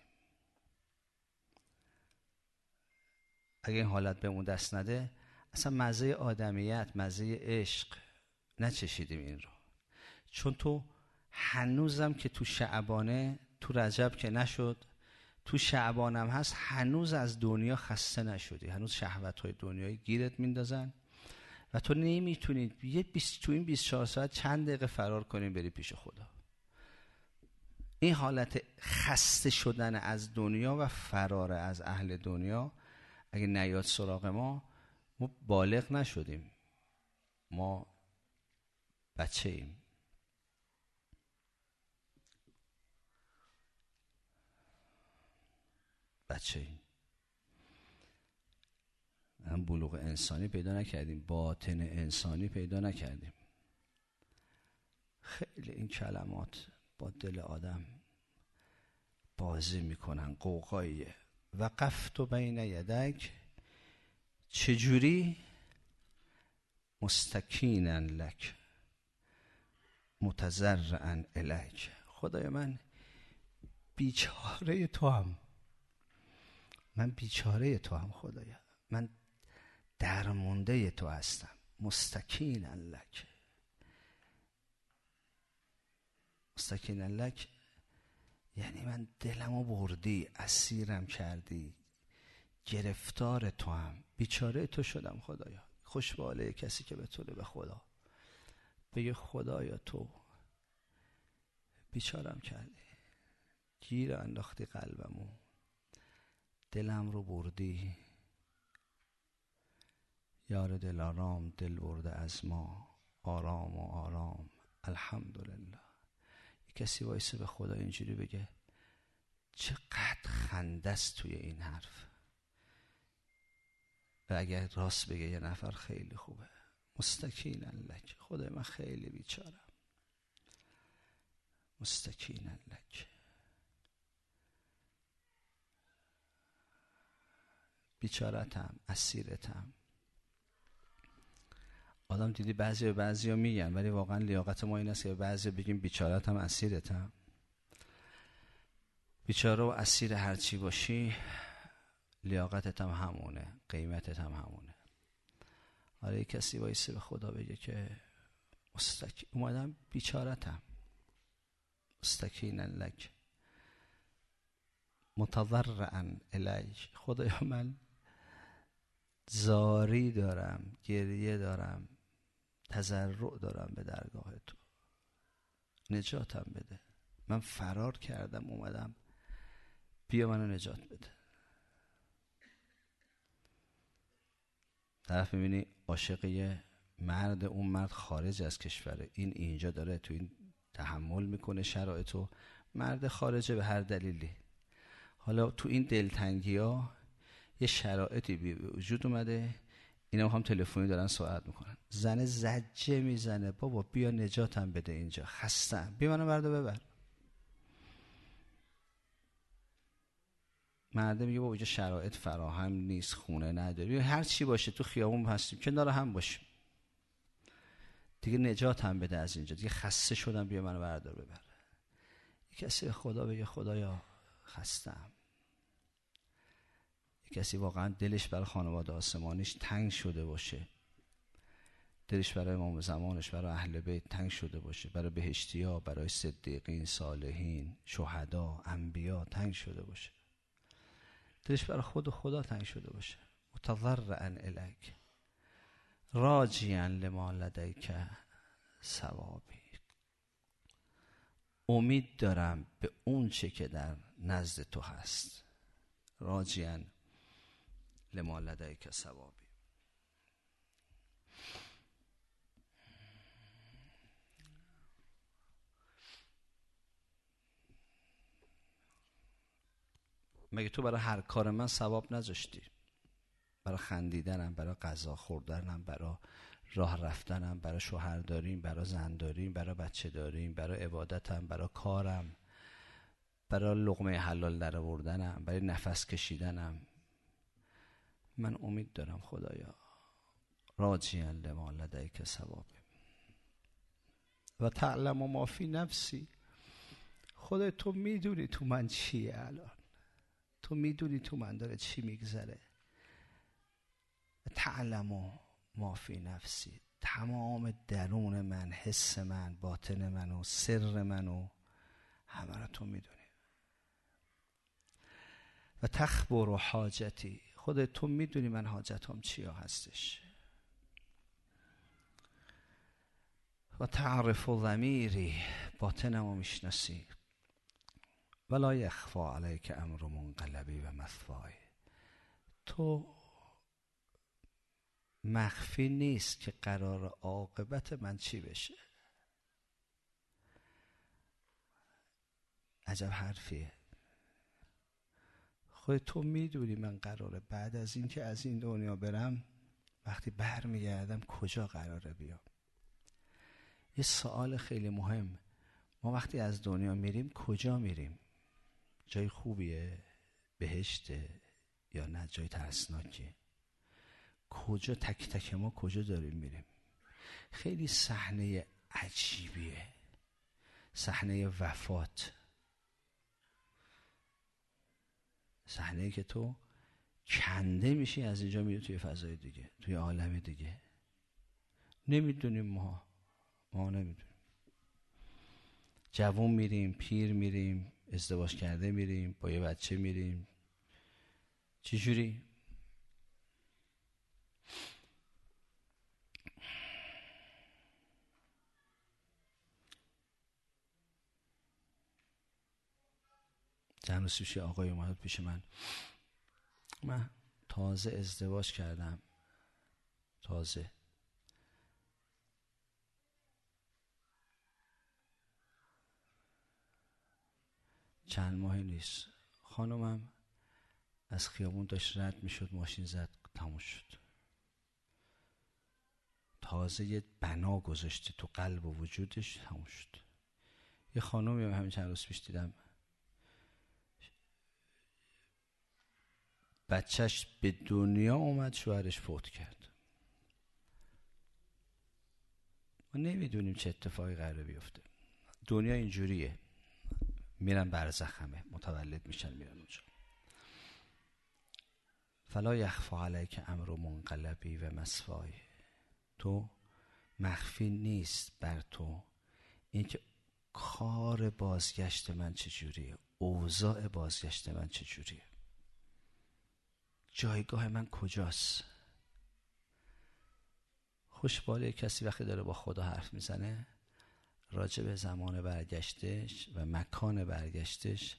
Speaker 1: اگه این حالت بهمون دست نده اصلا مزه آدمیت، مزه عشق نچشیدیم این رو. چون تو هنوزم که تو شعبانه، تو رجب که نشد، تو شعبانم هست، هنوز از دنیا خسته نشدی، هنوز شهوت‌های دنیایی گیرت میندازن و تو نمیتونی یه بیست تو این بیست و چهار ساعت چند دقیقه فرار کنی بری پیش خدا. این حالت خسته شدن از دنیا و فرار از اهل دنیا اگه نیاد سراغ ما، ما بالغ نشدیم، ما بچه ایم. بچه ایم. هم بلوغ انسانی پیدا نکردیم، باطن انسانی پیدا نکردیم. خیلی این کلمات با دل آدم بازی میکنن، قوقاییه. وقفت بین یدک، چجوری؟ مستکینا لک متضرعا الیک. خدای من بیچاره تو هم، من بیچاره تو هم خدایا، من درمونده تو هستم. مستکینا لک، مستکینا لک یعنی من دلمو بردی، اسیرم کردی، گرفتار تو هم، بیچاره تو شدم خدایا. خوش به حال کسی که بتونه به خدا بگه خدایا تو بیچارم کردی، گیر انداختی قلبمو، دلم رو بردی. یار دل آرام دل برده از ما، آرام و آرام الحمدلله. کسی وایسه به خدا اینجوری بگه چقدر خنده است توی این حرف. و اگر راست بگه یه نفر خیلی خوبه. مستکینا لک، خدای من خیلی بیچارم. مستکینا لک، بیچارتم، اسیرتم. آدم دیدی بعضی و بعضی ها میگن، ولی واقعا لیاقت ما این است که بعضی بگیم بیچارتم، اسیرتم. بیچاره و اسیر هرچی باشی لیاقتت هم همونه، قیمتت هم همونه. آره کسی وایسه به خدا بگه که مستکی اومدم بیچارتم، مستکینا لک متضرعا الیک. خدایا من زاری دارم، گریه دارم، تضرع دارم به درگاه تو، نجاتم بده. من فرار کردم اومدم، بیا منو نجات بده. طرف میبینی عاشق یه مرد، اون مرد خارج از کشوره، این اینجا داره تو این تحمل میکنه شرایطو، مرد خارجه به هر دلیلی. حالا تو این دلتنگی ها یه شرایطی به وجود اومده، اینا هم تلفنی دارن صحبت میکنن. زن زجه میزنه بابا بیا نجاتم بده، اینجا خستم، بیا منو بردا ببر. مرده میگه بابا اینجا شرایط فراهم نیست، خونه نداری، هر چی باشه تو خیابون هستیم کنار هم باشیم، دیگه نجاتم بده از اینجا، دیگه خسته شدم، بیا منو بردار ببر. کسی خدا بگه خدایا خستم. کسی واقعا دلش برای خانواده آسمانیش تنگ شده باشه، دلش برای امام زمانش، برای اهل بیت تنگ شده باشه، برای بهشتی‌ها، برای صدیقین، صالحین، شهدا، انبیا تنگ شده باشه، دلش برای خود و خدا تنگ شده باشه، متضرعا الیک راجیا لما لدیک ثوابی، امید دارم به اون چه که در نزد تو هست، راجیا لما لدیک ثوابی. مگه تو برای هر کار من ثواب نذاشتی؟ برای خندیدنم، برای غذا خوردنم، برای راه رفتنم، برای شوهر داریم، برای زن داریم، برای بچه داریم، برای عبادتم، برای کارم، برای لقمه حلال در آوردنم، برای نفس کشیدنم. من امید دارم خدایا راجیا لما لدیک ثوابی و تعلم ما فی نفسی. خدای تو میدونی تو من چیه الان، تو میدونی تو من داره چی میگذره. تعلم ما فی نفسی، تمام درون من، حس من، باطن من و سر من و همه را تو میدونی. و تخبر حاجتی، خودت تو میدونی من حاجتم چیا هستش. و تعرف ضمیری، باطنمو میشناسی. ولا یخفی علیک امر منقلبی و مثوای، تو مخفی نیست که قرار عاقبت من چی بشه. عجب حرفیه. خود تو میدونی من قراره بعد از این که از این دنیا برم، وقتی بر میگردم کجا قراره بیام. یه سوال خیلی مهم، ما وقتی از دنیا میریم کجا میریم؟ جای خوبیه؟ بهشته؟ یا نه جای ترسناکیه؟ کجا تک تک ما کجا داریم میریم؟ خیلی صحنه عجیبیه، صحنه وفات، صحنه که تو کنده میشی از اینجا میری توی فضای دیگه، توی عالم دیگه. نمیدونیم ما ما نمیدونیم. جوان میریم، پیر میریم، ازدواج کرده میریم، با یه بچه میریم، چی جوری؟ چند روز پیش آقای اومد پیش من، من تازه ازدواج کردم، تازه چند ماه نیست. خانمم از خیابون داشت رد میشد، ماشین زد، تموم شد. تازه یه بنا گذاشته تو قلب و وجودش، تموم شد. یه خانمی هم همین چند روز پیش دیدم، بچهش به دنیا اومد، شوهرش فوت کرد. ما نمیدونیم چه اتفاقی قراره بیفته. دنیا اینجوریه، میرن برزخ، همه متولد میشن میرن اونجا. فلا یخفی علیک امر منقلبی و مثوای، تو مخفی نیست بر تو اینکه کار بازگشت من چجوریه، اوضاع بازگشت من چجوریه، جایگاه من کجاست. خوشباله کسی وقتی داره با خدا حرف میزنه راجع به زمان برگشتش و مکان برگشتش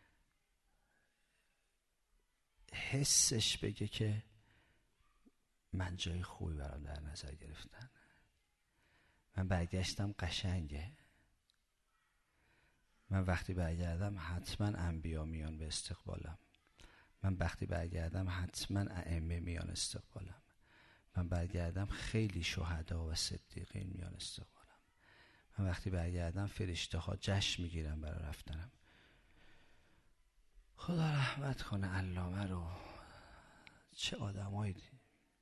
Speaker 1: حسش بگه که من جای خوبی برام در نظر گرفتن، من برگشتم قشنگه، من وقتی برگردم حتما انبیا میان به استقبالم، من وقتی برگردم حتما ائمه میان استقبالم، من برگردم خیلی شهدا و صدیقین میان استقبالم. من وقتی برگردم فرشته ها جشن میگیرن برای رفتنم. خدا رحمت کنه علامه رو. چه آدمایی دی.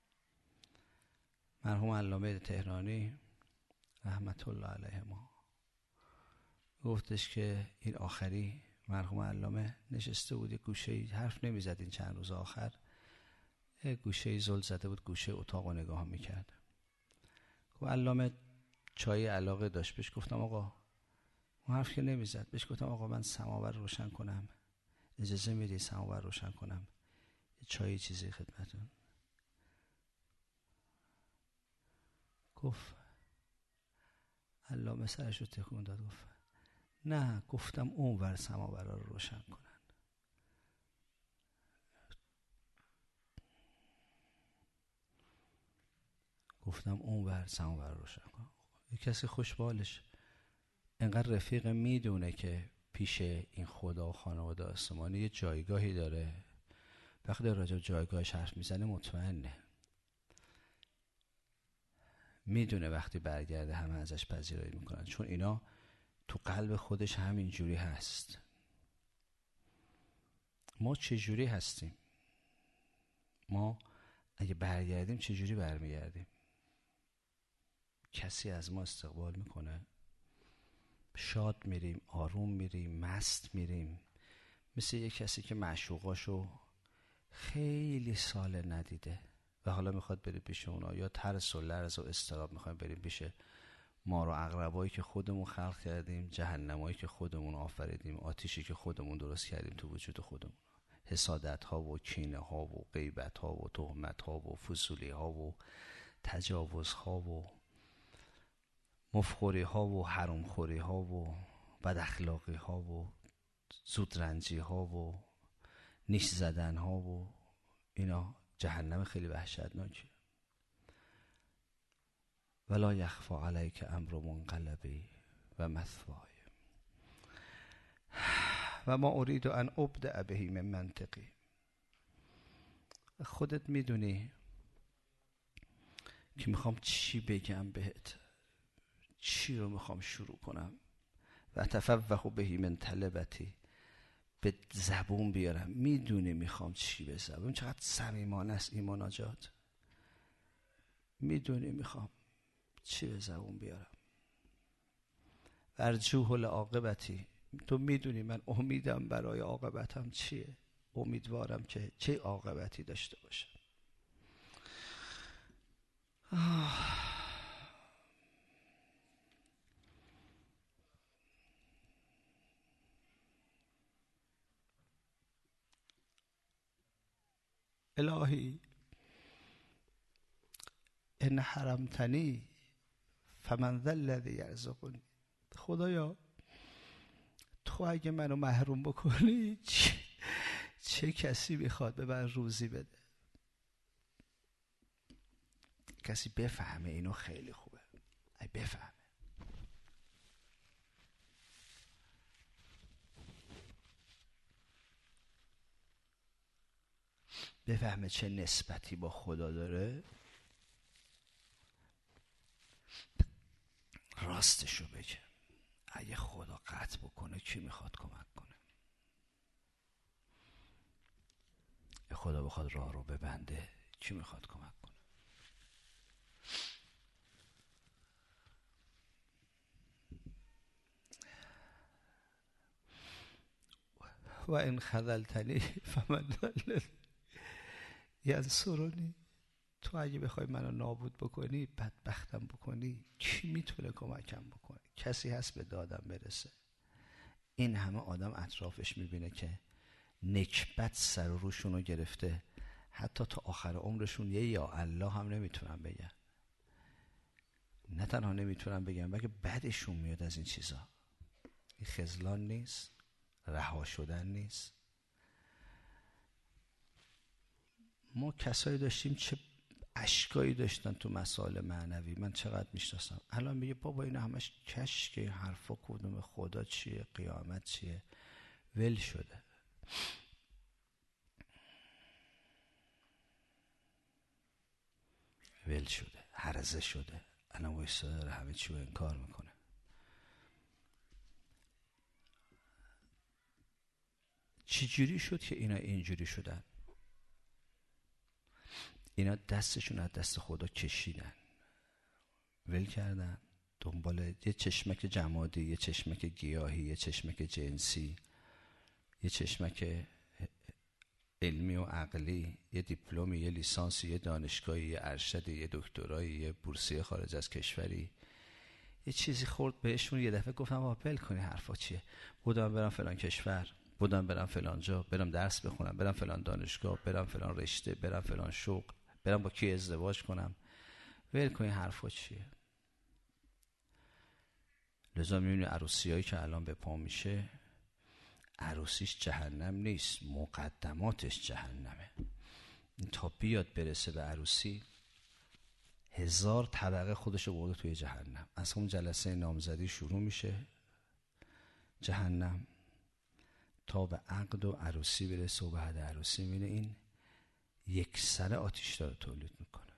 Speaker 1: مرحوم علامه تهرانی رحمت الله علیه ما گفتش که این آخری مرحوم علامه نشسته بود یک گوشه‌ای حرف نمیزد. این چند روز آخر یک گوشه‌ای زل زده بود گوشه اتاق رو نگاه میکرد. خب علامه چای علاقه داشت. بهش گفتم آقا، اون حرف که نمیزد، بهش گفتم آقا من سماور روشن کنم، اجازه میدی سماور روشن کنم، چای چیزی خدمتون؟ گفت علامه سرشو تکون داد گفت نه، گفتم اون ور سماور رو روشن کنن. گفتم اون ور سماور رو روشن کنن. یک کسی خوشبالش انقدر رفیق میدونه که پیش این خدا و خانواده آسمانی یه جایگاهی داره، وقتی راجع به جایگاهش حرف میزنه مطمئنه، میدونه وقتی برگرده همه ازش پذیرایی میکنن، چون اینا تو قلب خودش همین جوری هست. ما چه جوری هستیم؟ ما اگه برگردیم چه جوری برمیگردیم؟ کسی از ما استقبال میکنه؟ شاد میریم، آروم میریم، مست میریم، مثل یک کسی که معشوقاشو خیلی سال ندیده و حالا میخواد بری پیش اونا، یا ترس و لرز و اضطراب میخوایم بریم پیش ما رو عقربایی که خودمون خلق کردیم، جهنمایی که خودمون آفریدیم، آتیشی که خودمون درست کردیم تو وجود خودمون، حسادت ها و کینه ها و غیبت ها و تهمت ها و فضولی ها و تجاوز ها و مفخوری ها و حرام خوری ها و بد اخلاقی ها و زودرنجی ها و نیش زدن ها و اینا جهنم خیلی وحشتناکه. ولا یخفی علیک امر منقلبی و مثوای و ما ارید ان ابدأ به من منطقی. خودت میدونی که میخوام چی بگم بهت، چی رو میخوام شروع کنم. و تفوه به من طلبتی، به زبون بیارم. میدونی میخوام چی به زبون، چقدر صمیمانه است این مناجات. میدونی میخوام چی به زبون بیارم. ارجوه لعاقبتی، تو میدونی من امیدم برای عاقبتم چیه، امیدوارم که چه عاقبتی داشته باشه. آه. الهی ان حرمتنی فمن ذا الذی یرزقنی. خدایا تو اگه منو محروم بکنی چه, چه کسی میخواد به من روزی بده؟ کسی بفهمه اینو خیلی خوبه. ای بفهمه. بفهمه چه نسبتی با خدا داره، راستشو بگه. اگه خدا قطع بکنه کی میخواد کمک کنه؟ اگه خدا بخواد راه رو ببنده کی میخواد کمک کنه؟ و این خذلتنی فمن الذی ینصرنی. تو اگه بخوای منو نابود بکنی، بدبختم بکنی، کی میتونه کمکم بکنه؟ کسی هست به دادم برسه؟ این همه آدم اطرافش میبینه که نکبت سر و روشون رو گرفته، حتی تا آخر عمرشون یه یا الله هم نمیتونن بگن. نه تنها نمیتونن بگن، بلکه بدشون میاد از این چیزا. این خذلان نیست؟ رها شدن نیست؟ ما کسایی داشتیم چه اشکایی داشتن تو مسائل معنوی، من چقدر میشناسم. الان میگه بابا اینا همش کشکه، حرفا کدوم، خدا چیه، قیامت چیه، ول شده. ول شده، هرزه شده، الان وایساده داره همه چی رو انکار میکنه. چی جوری شد که اینا اینجوری شدن؟ اینا دستشون از دست خدا کشیدن، ول کردن دنبال یه چشمک جمادی، یه چشمک گیاهی، یه چشمک جنسی، یه چشمک علمی و عقلی، یه دیپلمی، یه لیسانسی، یه دانشگاهی، یه ارشدی، یه دکترایی، یه بورسیه خارج از کشوری، یه چیزی خورد بهشون. یه دفعه گفتم آقا ول کنی حرفا چیه، بودم برم فلان کشور، بودم برم فلان جا، برم درس بخونم، برم فلان دانشگاه، برم فلان رشته، برم فلان شغل، برم با کی ازدواج کنم، ول کنی حرفا چیه. لذا میبینی عروسیایی که الان به پا میشه، عروسیش جهنم نیست، مقدماتش جهنمه. تا بیاد برسه به عروسی هزار طبقه خودشو برده توی جهنم. از همون جلسه نامزدی شروع میشه جهنم تا به عقد و عروسی برسه و بعد عروسی میبینه این یک سره آتش داره تولید میکنه.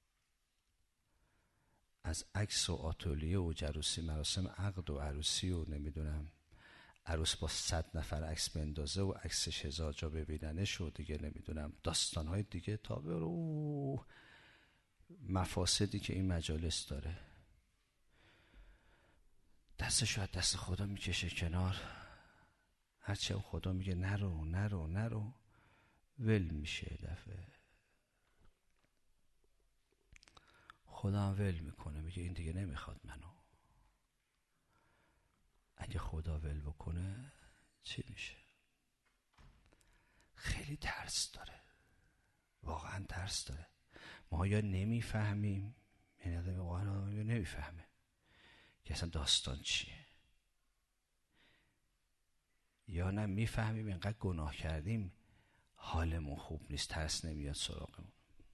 Speaker 1: از عکس و آتلیه و جروسی مراسم عقد و عروسی و نمیدونم عروس با صد نفر عکس بندازه و عکسش هزار جا ببیننش و دیگه نمیدونم داستانهای دیگه تا برو مفاسدی که این مجالس داره. دستشو از دست خدا میکشه کنار، هرچی هم خدا میگه نرو نرو نرو ول میشه. دفعه خدا هم ول میکنه، میگه این دیگه نمیخواد منو. اگه خدا ول بکنه چی میشه؟ خیلی ترس داره، واقعا ترس داره. ما یا نمیفهمیم، یعنی واقعا نمیفهمه که اصلا داستان چیه، یا نه میفهمیم اینقدر گناه کردیم حالمون خوب نیست، ترس نمیاد سراغمون.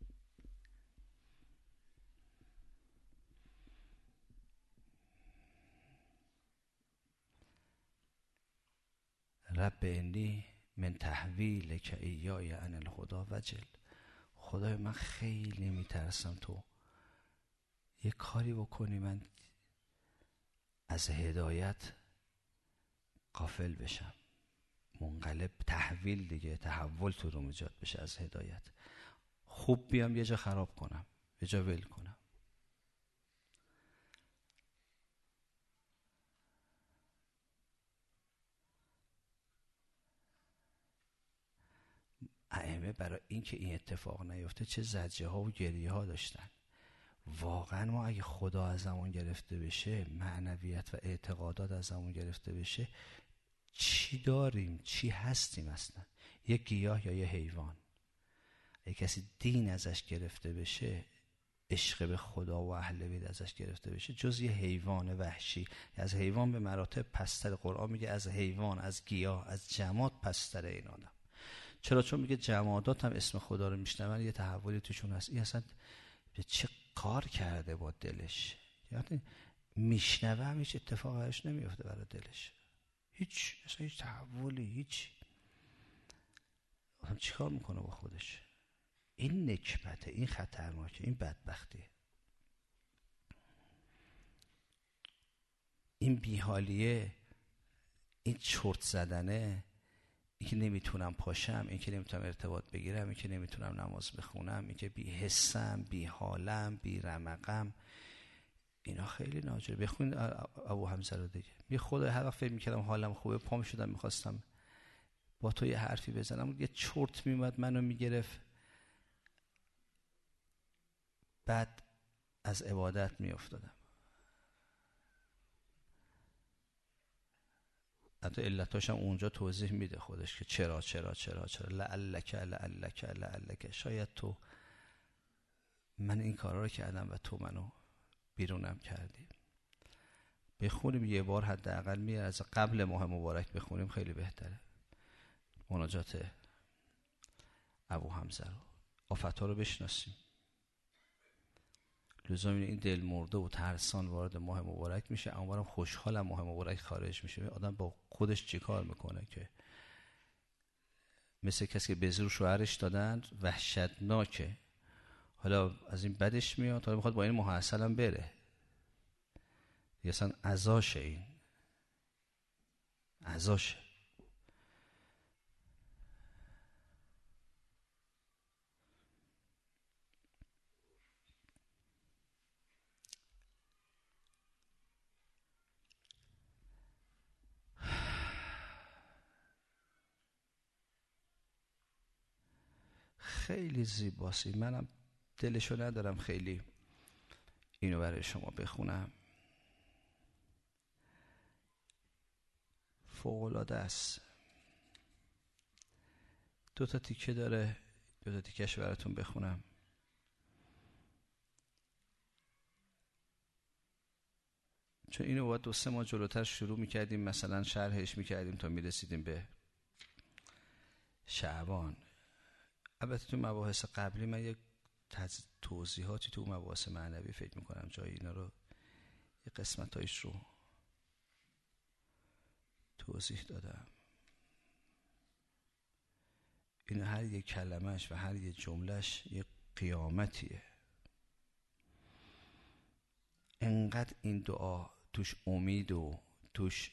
Speaker 1: رب انی من تحویل که ایای عن الهدا وجل. خدای من خیلی میترسم تو یه کاری بکنی من از هدایت غافل بشم، منقلب، تحویل دیگه، تحول تو رو ایجاد بشه از هدایت. خوب بیام یه جا خراب کنم، یه جا ول کنم. ائمه برای این که این اتفاق نیفته چه زجه ها و گریه ها داشتن. واقعا ما اگه خدا از همون گرفته بشه، معنویت و اعتقادات از همون گرفته بشه، چی داریم؟ چی هستیم اصلا؟ یک گیاه یا یه حیوان. اگه کسی دین ازش گرفته بشه، عشق به خدا و اهل بیت ازش گرفته بشه، جز یه حیوان وحشی. از حیوان به مراتب پستر. قرآن میگه از حیوان، از گیاه، از جماد پستر این آدم. چرا؟ چون میگه جمادات هم اسم خدا رو میشنون، یه تحولی توشون هست. این اصلا چه کار کرده با دلش؟ یعنی میشنوه هم هیچ اتفاق براش نمیفته برای دلش، هیچ اصلا هیچ تحولی، هیچ. هم چیکار میکنه با خودش؟ این نکبته، این خطرناکه، این بدبختیه، این بیحالیه، این چرت زدنه، این که نمیتونم پاشم، این که نمیتونم ارتباط بگیرم، این که نمیتونم نماز بخونم، این که بی حسم، بی حالم، بی رمقم. اینا خیلی ناجوره. بخونید ابو حمزه رو دیگه. می خدا هر وقت فکر میکردم حالم خوبه، پا میشدم میخواستم با تو یه حرفی بزنم، یه چرت میومد منو میگرفت، بعد از عبادت میافتادم. حتی علتاش هم اونجا توضیح میده خودش که چرا چرا چرا چرا لعلک لعلک لعلک، شاید تو، من این کارا رو کردم و تو منو بیرونم کردی. بخونیم یه بار حداقل، میاد از قبل ماه مبارک بخونیم خیلی بهتره. مناجات ابو حمزه رو، آفت‌ها رو بشناسیم. لزوم این دل مرده و ترسان وارد ماه مبارک میشه، اما خوشحالم ماه مبارک خارج میشه. آدم با خودش چی کار میکنه که مثل کسی که به زور شوهرش دادن، وحشتناکه. حالا از این بدش میاد، حالا میخواد با این محصل هم بره، دیگه اصلا عزاشه، این عزاشه. خیلی زیباست، منم دلشو ندارم خیلی اینو برای شما بخونم، فوق‌العاده است. دو تا تیکه داره، دو تا تیکه‌شو براتون بخونم. چون اینو باید دو سه ماه جلوتر شروع میکردیم، مثلا شرحش میکردیم تا میرسیدیم به شعبان. البته تو مباحث قبلی من یک توضیحاتی تو مباحث معنوی فکر میکنم جای اینا رو، یک قسمتایش رو توضیح دادم. این هر یک کلمش و هر یک جملهش یک قیامتیه. انقدر این دعا توش امید و توش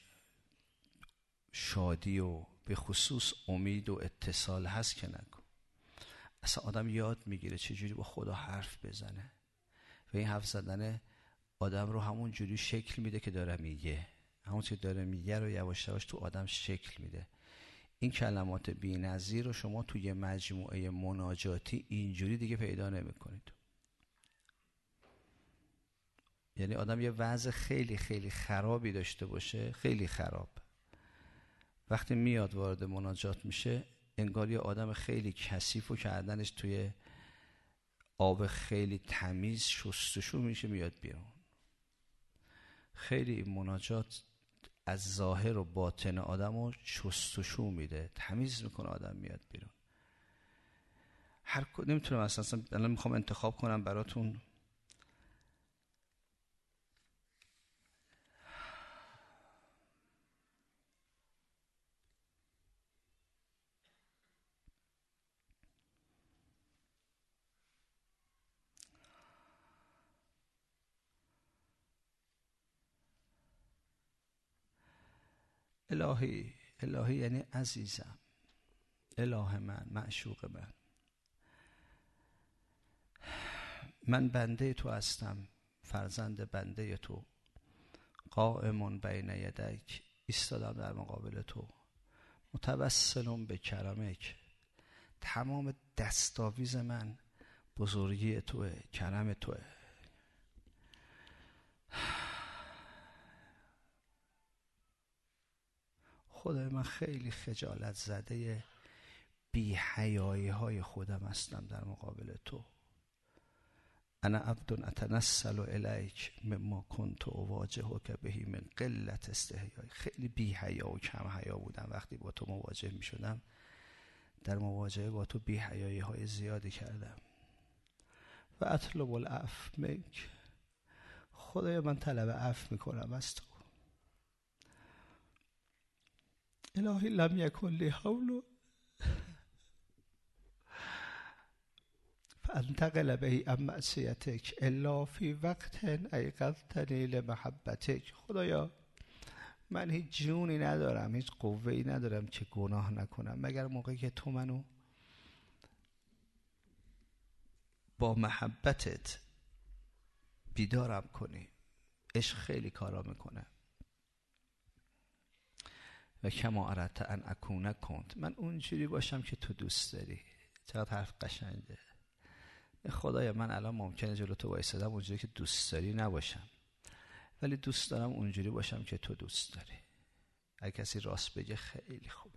Speaker 1: شادی و به خصوص امید و اتصال هست که نکن. اصلا آدم یاد میگیره چجوری با خدا حرف بزنه و این حرف زدن آدم رو همون جوری شکل میده که داره میگه، همون چیزی داره میگه رو یواش یواش تو آدم شکل میده. این کلمات بی‌نظیر رو شما توی مجموعه مناجاتی اینجوری دیگه پیدا نمی‌کنید. یعنی آدم یه وضع خیلی خیلی خرابی داشته باشه، خیلی خراب، وقتی میاد وارد مناجات میشه انگار یه آدم خیلی کثیفو کردنش توی آب خیلی تمیز شستشو میشه میاد بیرون. خیلی مناجات از ظاهر و باطن آدم رو شستشو میده، تمیز میکنه، آدم میاد بیرون. هر نمیتونم اصلا الان میخوام انتخاب کنم براتون الهی. الهی یعنی عزیزم، اله من، معشوق من، من بنده تو هستم، فرزند بنده تو، قائمون بین یدیک، ایستادم در مقابل تو، متوسلم به کرمک، تمام دستاویز من بزرگی توه، کرم توه. خدای من خیلی خجالت زده بی حیایی های خودم هستم در مقابل تو. انا عبد اتنسل الیک مما کنت اواجهک بهی من قلت استحیای. خیلی بی حیا و کم حیا بودم وقتی با تو مواجه می شدم، در مواجهه با تو بی حیایی های زیادی کردم. و اطلب العفو منک، خدای من طلب عفو میکنم از تو. الهی لم یکن لی حول فانتقل بهی عن معصیتک الا فی وقت ایقظتنی لمحبتک. خدایا من هیچ جونی ندارم، هیچ قوه‌ای ندارم که گناه نکنم مگر موقعی که تو منو با محبتت بیدارم کنی. عشق خیلی کارا میکنه. و کما اردت ان اکون کنت، من اونجوری باشم که تو دوست داری. چقدر حرف قشنگه. خدایا من الان ممکنه جلو تو وایسادم اونجوری که دوست داری نباشم، ولی دوست دارم اونجوری باشم که تو دوست داری. اگه کسی راست بگه خیلی خوبه.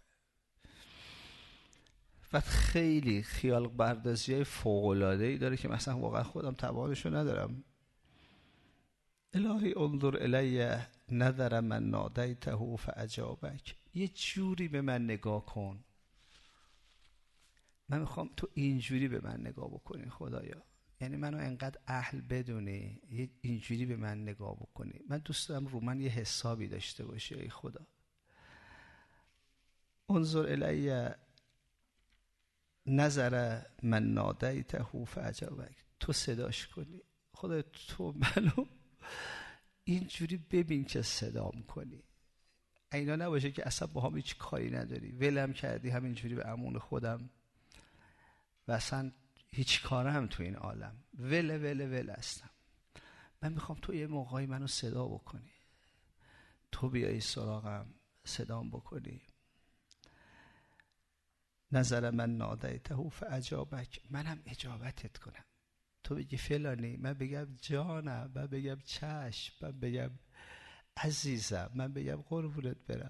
Speaker 1: و خیلی خیال بردازی های فوق‌العاده‌ای داره که مثلا واقعا خودم توانشو ندارم. الهی انظر الی نظر من نادیته فاجابک. یه جوری به من نگاه کن، من میخوام تو اینجوری به من نگاه بکنی خدایا. یعنی منو انقدر اهل بدونی، یه اینجوری به من نگاه بکنی. من دوست دارم رو من یه حسابی داشته باشی ای خدا. انظر الی نظر من نادیته فاجابک. تو صداش کنی. خدای تو منو اینجوری ببین که صدا میکنی. اینا نباشه که اصلا با هم هیچ کاری نداری، ولم کردی همینجوری به امون خودم و اصلا هیچ کارم تو این عالم، وله وله وله هستم. من میخوام تو یه موقعی منو صدا بکنی، تو بیایی سراغم صدام بکنی. نظر من نادیته فاجابک، منم اجابتت کنم. تو بگی فلانی، من بگم جانم، من بگم چشم، من بگم عزیزم، من بگم قربونت برم.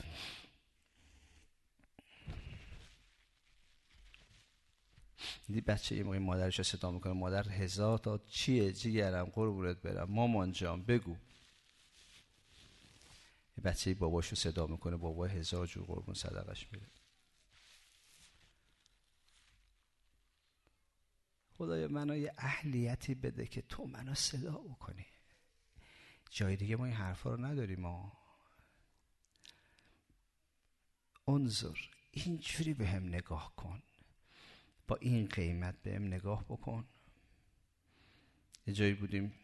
Speaker 1: دیدی بچه یه موقع مادرش رو صدا میکنه، مادر هزار تا چیه جیگرم قربونت برم مامان جان بگو. یه بچه باباش رو صدا میکنه، بابا هزار جور قربون صدقش میره. خدایا منو یه اهلیتی بده که تو منو صدا بکنی. جای دیگه ما این حرفا رو نداریم. ما انظر، اینجوری به هم نگاه کن، با این قیمت به هم نگاه بکن. یه جایی بودیم،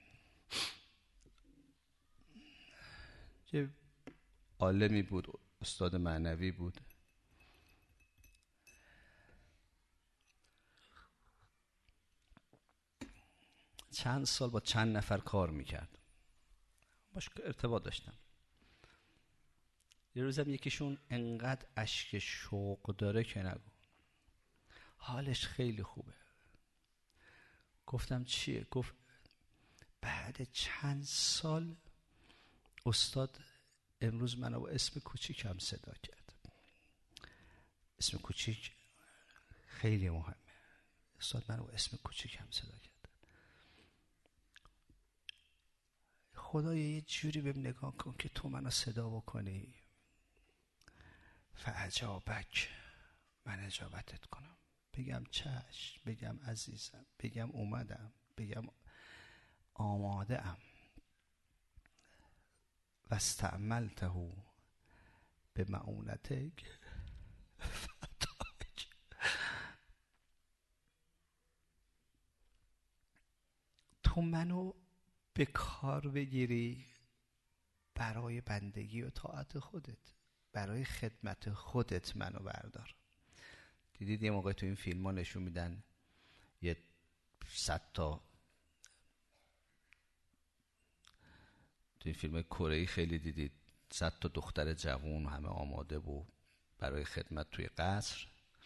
Speaker 1: یه عالمی بود، استاد معنوی بود، چند سال با چند نفر کار میکرد، باش ارتباط داشتم. یه روزم یکیشون انقدر اشک شوق داره که نگو، حالش خیلی خوبه. گفتم چیه؟ گفت بعد چند سال استاد امروز منو با اسم کوچیکم صدا کرد. اسم کوچیک خیلی مهمه. استاد منو با اسم کوچیکم صدا کرد. خدایا یه جوری بهم نگاه کن که تو منو صدا بکنی. فاجابک، من اجابتت کنم، بگم چشم، بگم عزیزم، بگم اومدم، بگم آماده ام. و استعملته به معونتک فتاک. تو منو به کار بگیری برای بندگی و طاعت خودت، برای خدمت خودت منو بردار. دیدید یه موقع تو این فیلم ها نشون میدن یه صد تا، تو این فیلم کره‌ای خیلی دیدید، صد تا دختر جوان همه آماده بود برای خدمت توی قصر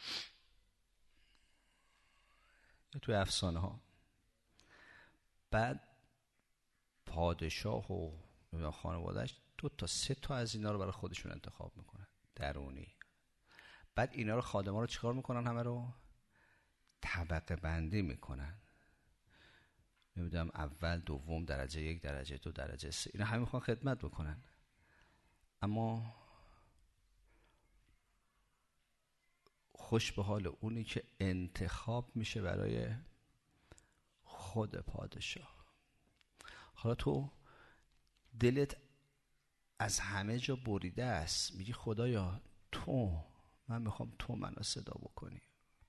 Speaker 1: یا توی افسانه ها. بعد پادشاه و خانوادهش دو تا سه تا از اینا رو برای خودشون انتخاب میکنن درونی. بعد اینا رو خادما رو چیکار میکنن؟ همه رو طبقه بندی میکنن. نمیدونم اول، دوم، درجه یک، درجه دو، درجه سه، اینا همه میخوان خدمت بکنن. اما خوش به حال اونی که انتخاب میشه برای خود پادشاه. حالا تو دلت از همه جا بریده است، میگی خدایا تو، من میخوام تو منو صدا بکنی.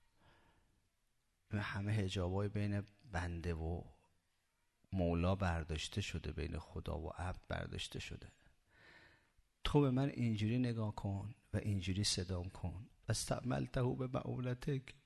Speaker 1: همه حجابای بین بنده و مولا برداشته شده، بین خدا و عبد برداشته شده. تو به من اینجوری نگاه کن و اینجوری صدام کن. استعملته به معونتک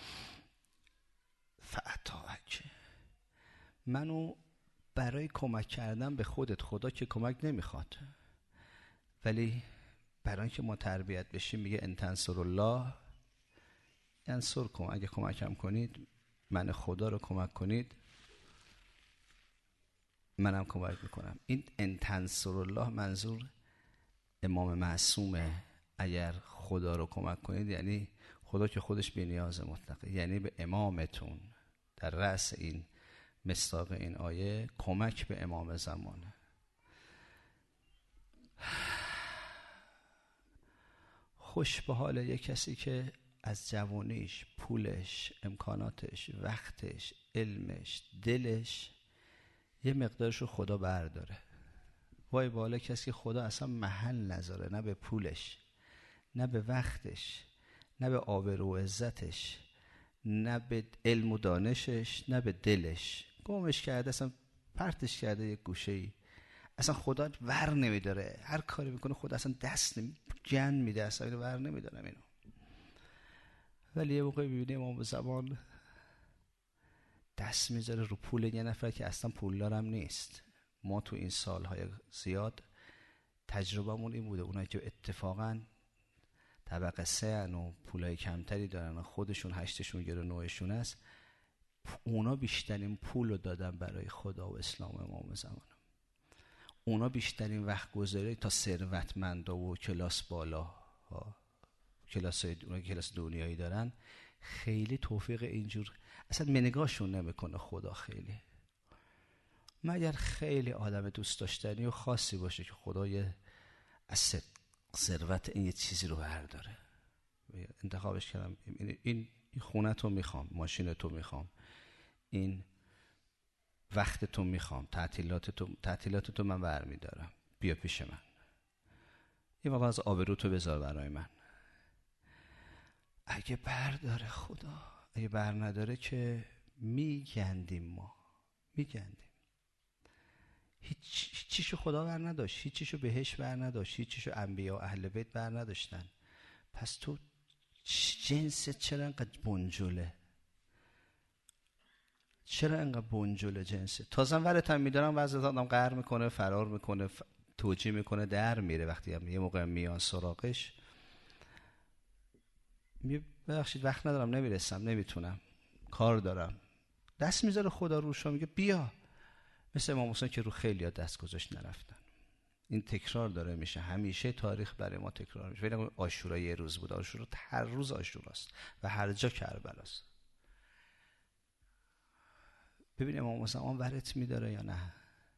Speaker 1: فاتاک، منو برای کمک کردن به خودت. خدا که کمک نمیخواد، ولی برای اینکه ما تربیت بشیم میگه ان تنصروا الله ینصرکم، اگه کمکم کنید، من خدا رو کمک کنید، منم کمک میکنم. این ان تنصروا الله منظور امام معصومه. اگر خدا رو کمک کنید یعنی خدا که خودش بی نیاز مطلقه، یعنی به امامتون. در رأس این مصداق این آیه کمک به امام زمانه. خوش به حال یک کسی که از جوانیش، پولش، امکاناتش، وقتش، علمش، دلش یه مقدارش رو خدا برداره. وای به حال کسی که خدا اصلا محل نذاره، نه به پولش، نه به وقتش، نه به آبرو و عزتش، نه به علم و دانشش، نه به دلش. گمش کرده، اصلا پرتش کرده یک گوشه ای. اصلا خدا ور نمیداره، هر کاری میکنه خدا اصلا دست نمی جن میده، اصلا اینو ور نمیدارم اینو. ولی یه موقع ببینیم امام زمان دست میذاره رو پول یه نفر که اصلا پولدارم نیست. ما تو این سالهای زیاد تجربهمون این بوده، اونایی که اتفاقا طبقه سه ان و پولای کمتری دارن و خودشون هشتشون گرو نوعشون است، اونا بیشترین پول رو دادن برای خدا و اسلام امام زمان. اونا بیشترین وقت گذاری تا ثروتمندا و کلاس بالا ها، کلاس اونا کلاس دنیایی دارن، خیلی توفیق اینجور اصلا منگاهشون نمیکنه خدا خیلی، مگر خیلی آدم دوست داشتنی و خاصی باشه که خدا یه از ثروت این یه چیزی رو برداره. انتخابش کردم این این خونه تو میخوام، ماشین تو میخوام، این وقت تو میخوام، تعطیلات تو تعطیلات تو من برمیدارم، بیا پیش من، یه موقع از آبرو تو بذار برای من. اگه برداره خدا، اگه بر نداره که میگندیم، ما میگندیم. هیچ چیشو خدا بر نداشت، هیچ چیشو بهش بر نداشت، هیچ چیشو انبیا و اهل بیت بر نداشتن. پس تو جنس چرا انقدر بنجله؟ چرا انقدر بنجله جنسه؟ تازه ورت هم میدارم وضع آدم قهر میکنه، فرار میکنه، ف... توجیه میکنه، در میره. وقتی هم یه موقع میان سراغش، می ببخشید وقت ندارم، نمیرسم، نمیتونم، کار دارم، دست میذاره خدا روش، میگه بیا. مثل امام حسین که رو خیلی ها دست گذاشت نرفتن. این تکرار داره میشه، همیشه تاریخ برای ما تکرار میشه. ببین عاشورا یه روز بود، عاشورا هر روز عاشوراست و هر جا کربلاست. ببین امام حسین ورت میداره یا نه؟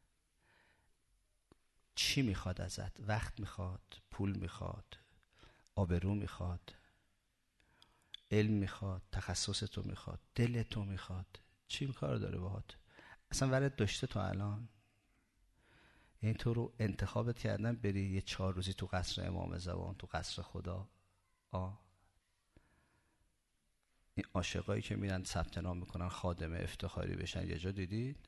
Speaker 1: چی میخواد ازت؟ وقت میخواد، پول میخواد، آبرو میخواد، علم میخواد، تخصص تو میخواد، دل تو میخواد، چی کار داره باهات؟ اصلا ورت داشته تا الان؟ یعنی تو رو انتخابت کردن بری یه چهار روزی تو قصر امام زمان، تو قصر خدا؟ آه این عاشقایی که میرن ثبت نام میکنن خادم افتخاری بشن، یه جا دیدید؟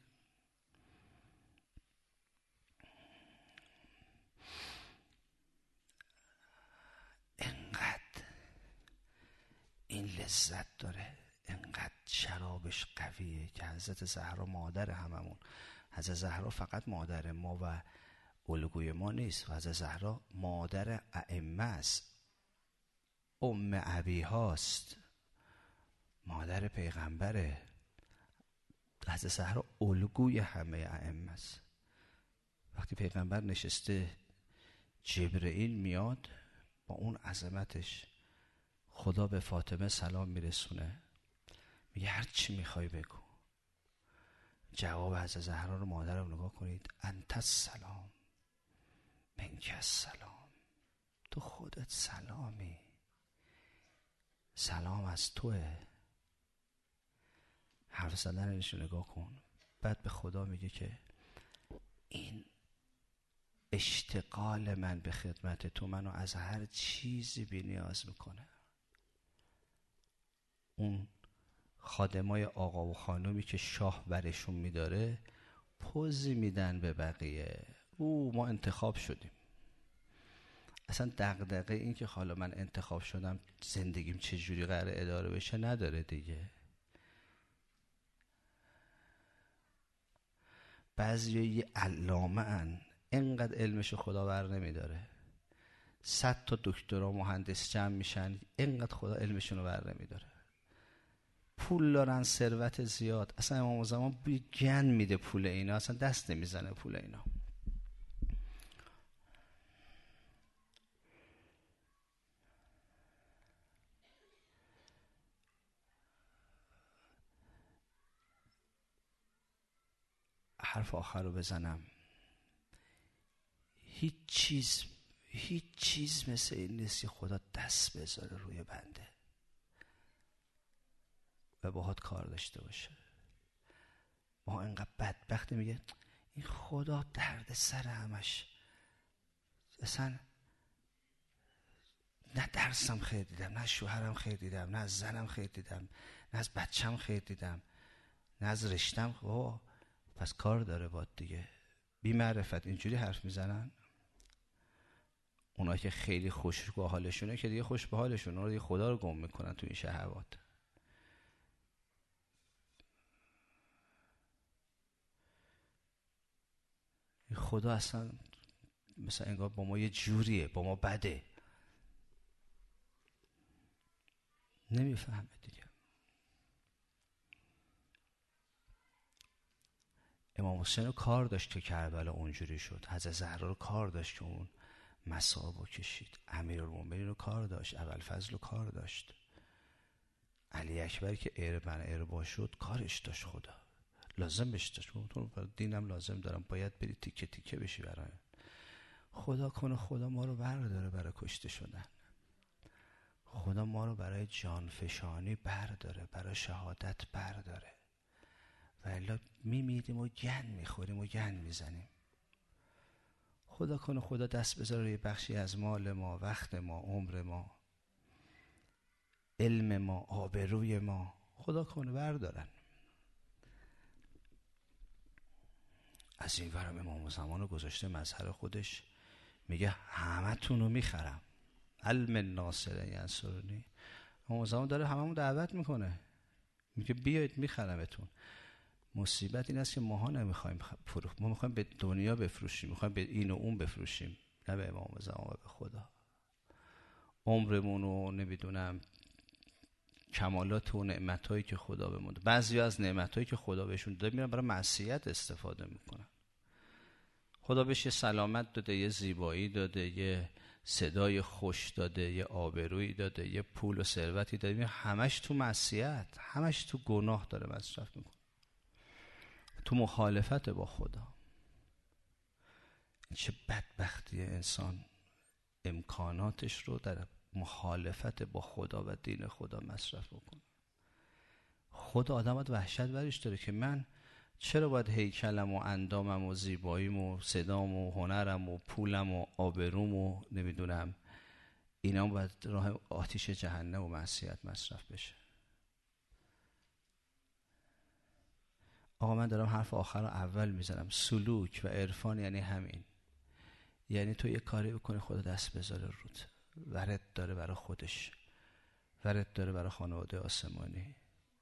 Speaker 1: انقدر این لذت داره، انقدر شرابش قویه که حضرت زهرا مادر هممون، حضرت زهرا فقط مادر ما و الگوی ما نیست، و حضرت زهرا مادر ائمه است، ام ابی هاست، مادر پیغمبره. حضرت زهرا الگوی همه ائمه است. وقتی پیغمبر نشسته، جبرئیل میاد با اون عظمتش، خدا به فاطمه سلام میرسونه، میگه هر چی میخوای بگو. جواب حضرت زهرا رو مادرم نگاه کنید، انت السلام منک السلام، تو خودت سلامی، سلام از توه. حرف زدنش رو نگاه کن. بعد به خدا میگه که این اشتغال من به خدمت تو منو از هر چیزی بی نیاز میکنه. اون خادمای آقا و خانومی که شاه برشون میداره پوزی میدن به بقیه، او ما انتخاب شدیم. اصلا دغدغه این که حالا من انتخاب شدم زندگیم چجوری قراره اداره بشه نداره دیگه. بعضی یه علامه ان، اینقدر علمشو خدا بر نمیداره، صد تا دکترا مهندس جمع میشن، اینقدر خدا علمشونو بر نمیداره. پول دارن، ثروت زیاد، اصلا امام زمان بیگن میده پول اینا، اصلا دست نمیزنه پول اینا. حرف آخر رو بزنم، هیچ چیز هیچ چیز مثل این نیست که خدا دست بذاره روی بنده و باهات کار داشته باشه. ما اینقدر بدبختی، میگه این خدا درد سر همش، اصلا نه درسم خیر دیدم، نه شوهرم خیر دیدم، نه از زنم خیر دیدم، نه از بچم خیر دیدم، نه از رشتم. اوه پس کار داره باد دیگه. بی معرفت اینجوری حرف میزنن. اونا که خیلی خوش به حالشونه که دیگه خوش به حالشون، اونا دیگه خدا رو گم میکنن تو این شهوات. خدا اصلا مثلا انگار با ما یه جوریه، با ما بده، نمیفهمه دیگه. امام حسین رو کار داشت که کربلا اونجوری شد، حضرت زهرا رو کار داشت که اون مصائب کشید، امیرالمومنین رو کار داشت، ابوالفضل رو کار داشت، علی اکبر که اربن اربا شد کارش داشت، خدا لازم بهش داشت. تو دینم لازم دارم، باید بری تیکه تیکه بشی برای خدا. کنه خدا ما رو برداره برای کشته شدن، خدا ما رو برای جانفشانی برداره، برای شهادت برداره، و الا میمیریم و گن میخوریم و گن میزنیم. خدا کنه خدا دست بذاره روی بخشی از مال ما، وقت ما، عمر ما، علم ما، آبروی ما، خدا کنه بردارن. از این ورم امام زمان رو گذاشته مظهر خودش، میگه همه تون رو میخرم، علم ناصر ینصرنی. امام زمان داره هممون دعوت میکنه، میگه بیایید میخرمتون. مصیبت این است که ماها نمیخوایم فروخت، ما میخوایم به دنیا بفروشیم، میخوایم به این و اون بفروشیم، نه به امام زمان و به خدا. عمرمون رو نمیدونم کمالات و نعمتایی که خدا بهمون داده، بعضی از نعمتایی که خدا بهشون داده میرن برای معصیت استفاده میکنن. خدا بهش یه سلامت داده، یه زیبایی داده، یه صدای خوش داده، یه آبرویی داده، یه پول و ثروتی داده، همش تو معصیت، همش تو گناه داره مصرف میکنه، تو مخالفت با خدا. چه بدبختی انسان امکاناتش رو در مخالفت با خدا و دین خدا مصرف بکنه. خدا آدم باید وحشت برش داره که من چرا باید هیکلم و اندامم و زیباییم و صدام و هنرم و پولم و آبروم و نمیدونم اینا باید راه آتیش جهنم و معصیت مصرف بشه. آقا من دارم حرف آخر رو اول میزنم. سلوک و عرفان یعنی همین، یعنی تو یه کاری بکنی خدا دست بذاره رود، ورد داره برای خودش، ورد داره برای خانواده آسمانی،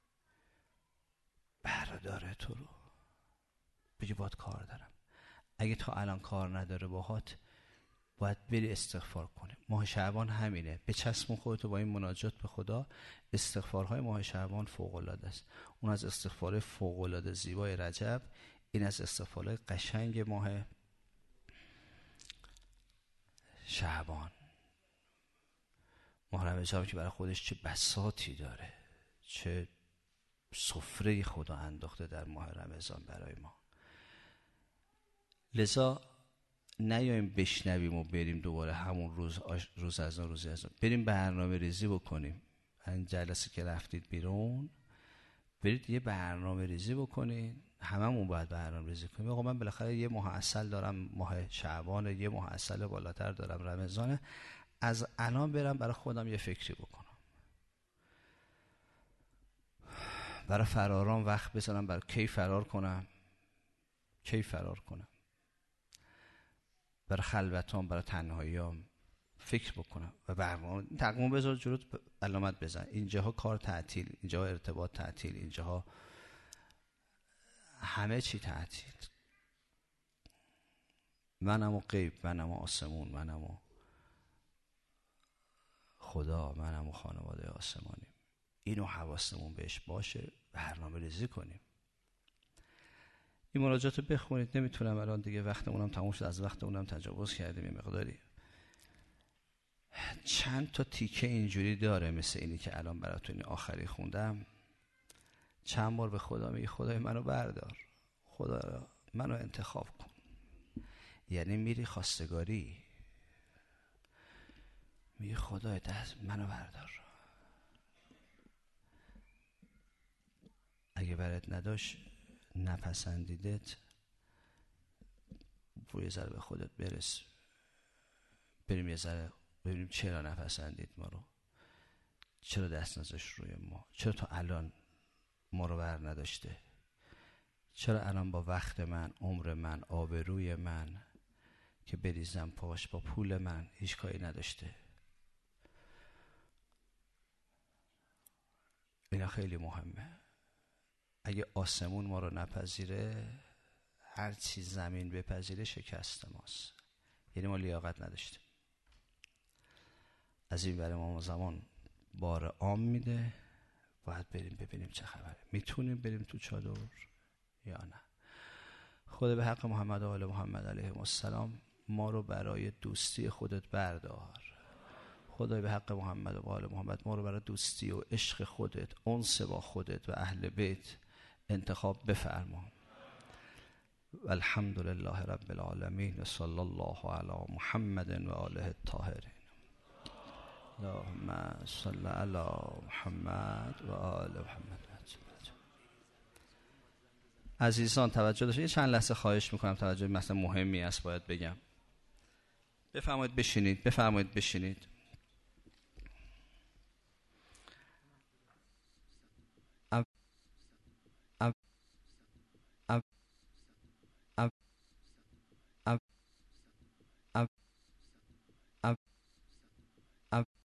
Speaker 1: برداره تو رو، بگی باید کار دارم. اگه تا الان کار نداره باهات، باید بری استغفار کنی. ماه شعبان همینه، به چسبون خودتو با این مناجات به خدا. استغفارهای ماه شعبان فوق العاده است. اون از استغفار فوق العاده زیبای رجب، این از استغفارهای قشنگ ماه شعبان. ماه رمضان که برای خودش چه بساطی داره، چه سفره خدا انداخته در ماه رمضان برای ما. لذا نیاییم بشنویم و بریم دوباره همون روز روز از اون روزی از اون. بریم برنامه ریزی بکنیم. این جلسه که رفتید بیرون، برید یه برنامه ریزی بکنین. هممون باید برنامه ریزی کنیم. آقا من بالاخره یه ماه عسل دارم، ماه شعبان، یه ماه عسل بالاتر دارم، رمضان. از الان برم برای خودم یه فکری بکنم، برای فراران وقت بذارم، برای کی فرار کنم، کی فرار کنم، برای خلوتام، برای تنهاییام فکر بکنم و برنامه تقویم بذار جلوت، علامت بزن. اینجاها کار تعطیل، اینجاها ارتباط تعطیل، اینجاها همه چی تعطیل. منم و غیب، منم و آسمون، منم و خدا، منم و خانواده آسمانی. اینو حواسمون بهش باشه، برنامه ریزی کنیم. این مناجات رو بخونید. نمیتونم الان دیگه، وقتمونم تموم شد، از وقتمونم تجاوز کردیم یه مقداری. چند تا تیکه اینجوری داره مثل اینی که الان براتون آخری خوندم. چند بار به خدا میگی خدای منو بردار، خدا منو انتخاب کن. یعنی میری خواستگاری، میگی خدای دست منو بردار. اگه برات نداشت، نپسندیدت، برو یه ذره به خودت برس. بریم یه ذره ببینیم چرا نپسندید ما رو، چرا دست نذاشت روی ما، چرا تا الان ما رو بر نداشته، چرا الان با وقت من، عمر من، آبروی من که بریزم پاش، با پول من هیچ کاری نداشته. اینا خیلی مهمه. اگه آسمون ما رو نپذیره، هر چی زمین بپذیره شکست ماست. یعنی ما لیاقت نداشتیم. از این برای ما زمان بار عام میده، باید بریم ببینیم چه خبره، میتونیم بریم تو چادر یا نه. خدا به حق محمد و آل محمد علیهم السلام ما رو برای دوستی خودت بردار. خدای به حق محمد و آل محمد ما رو برای دوستی و عشق خودت، انس با خودت و اهل بیت انتخاب بفرما. والحمد لله رب العالمین و صلی الله علی محمد و آله الطاهرین. اللهم صل علی محمد و آل محمد. عزیزان توجه داشته، یه چند لحظه خواهش میکنم، توجه مثلا مهمی است باید بگم. بفرمایید بشینید، بفرمایید بشینید. اب اب اب اب اب اب اب اب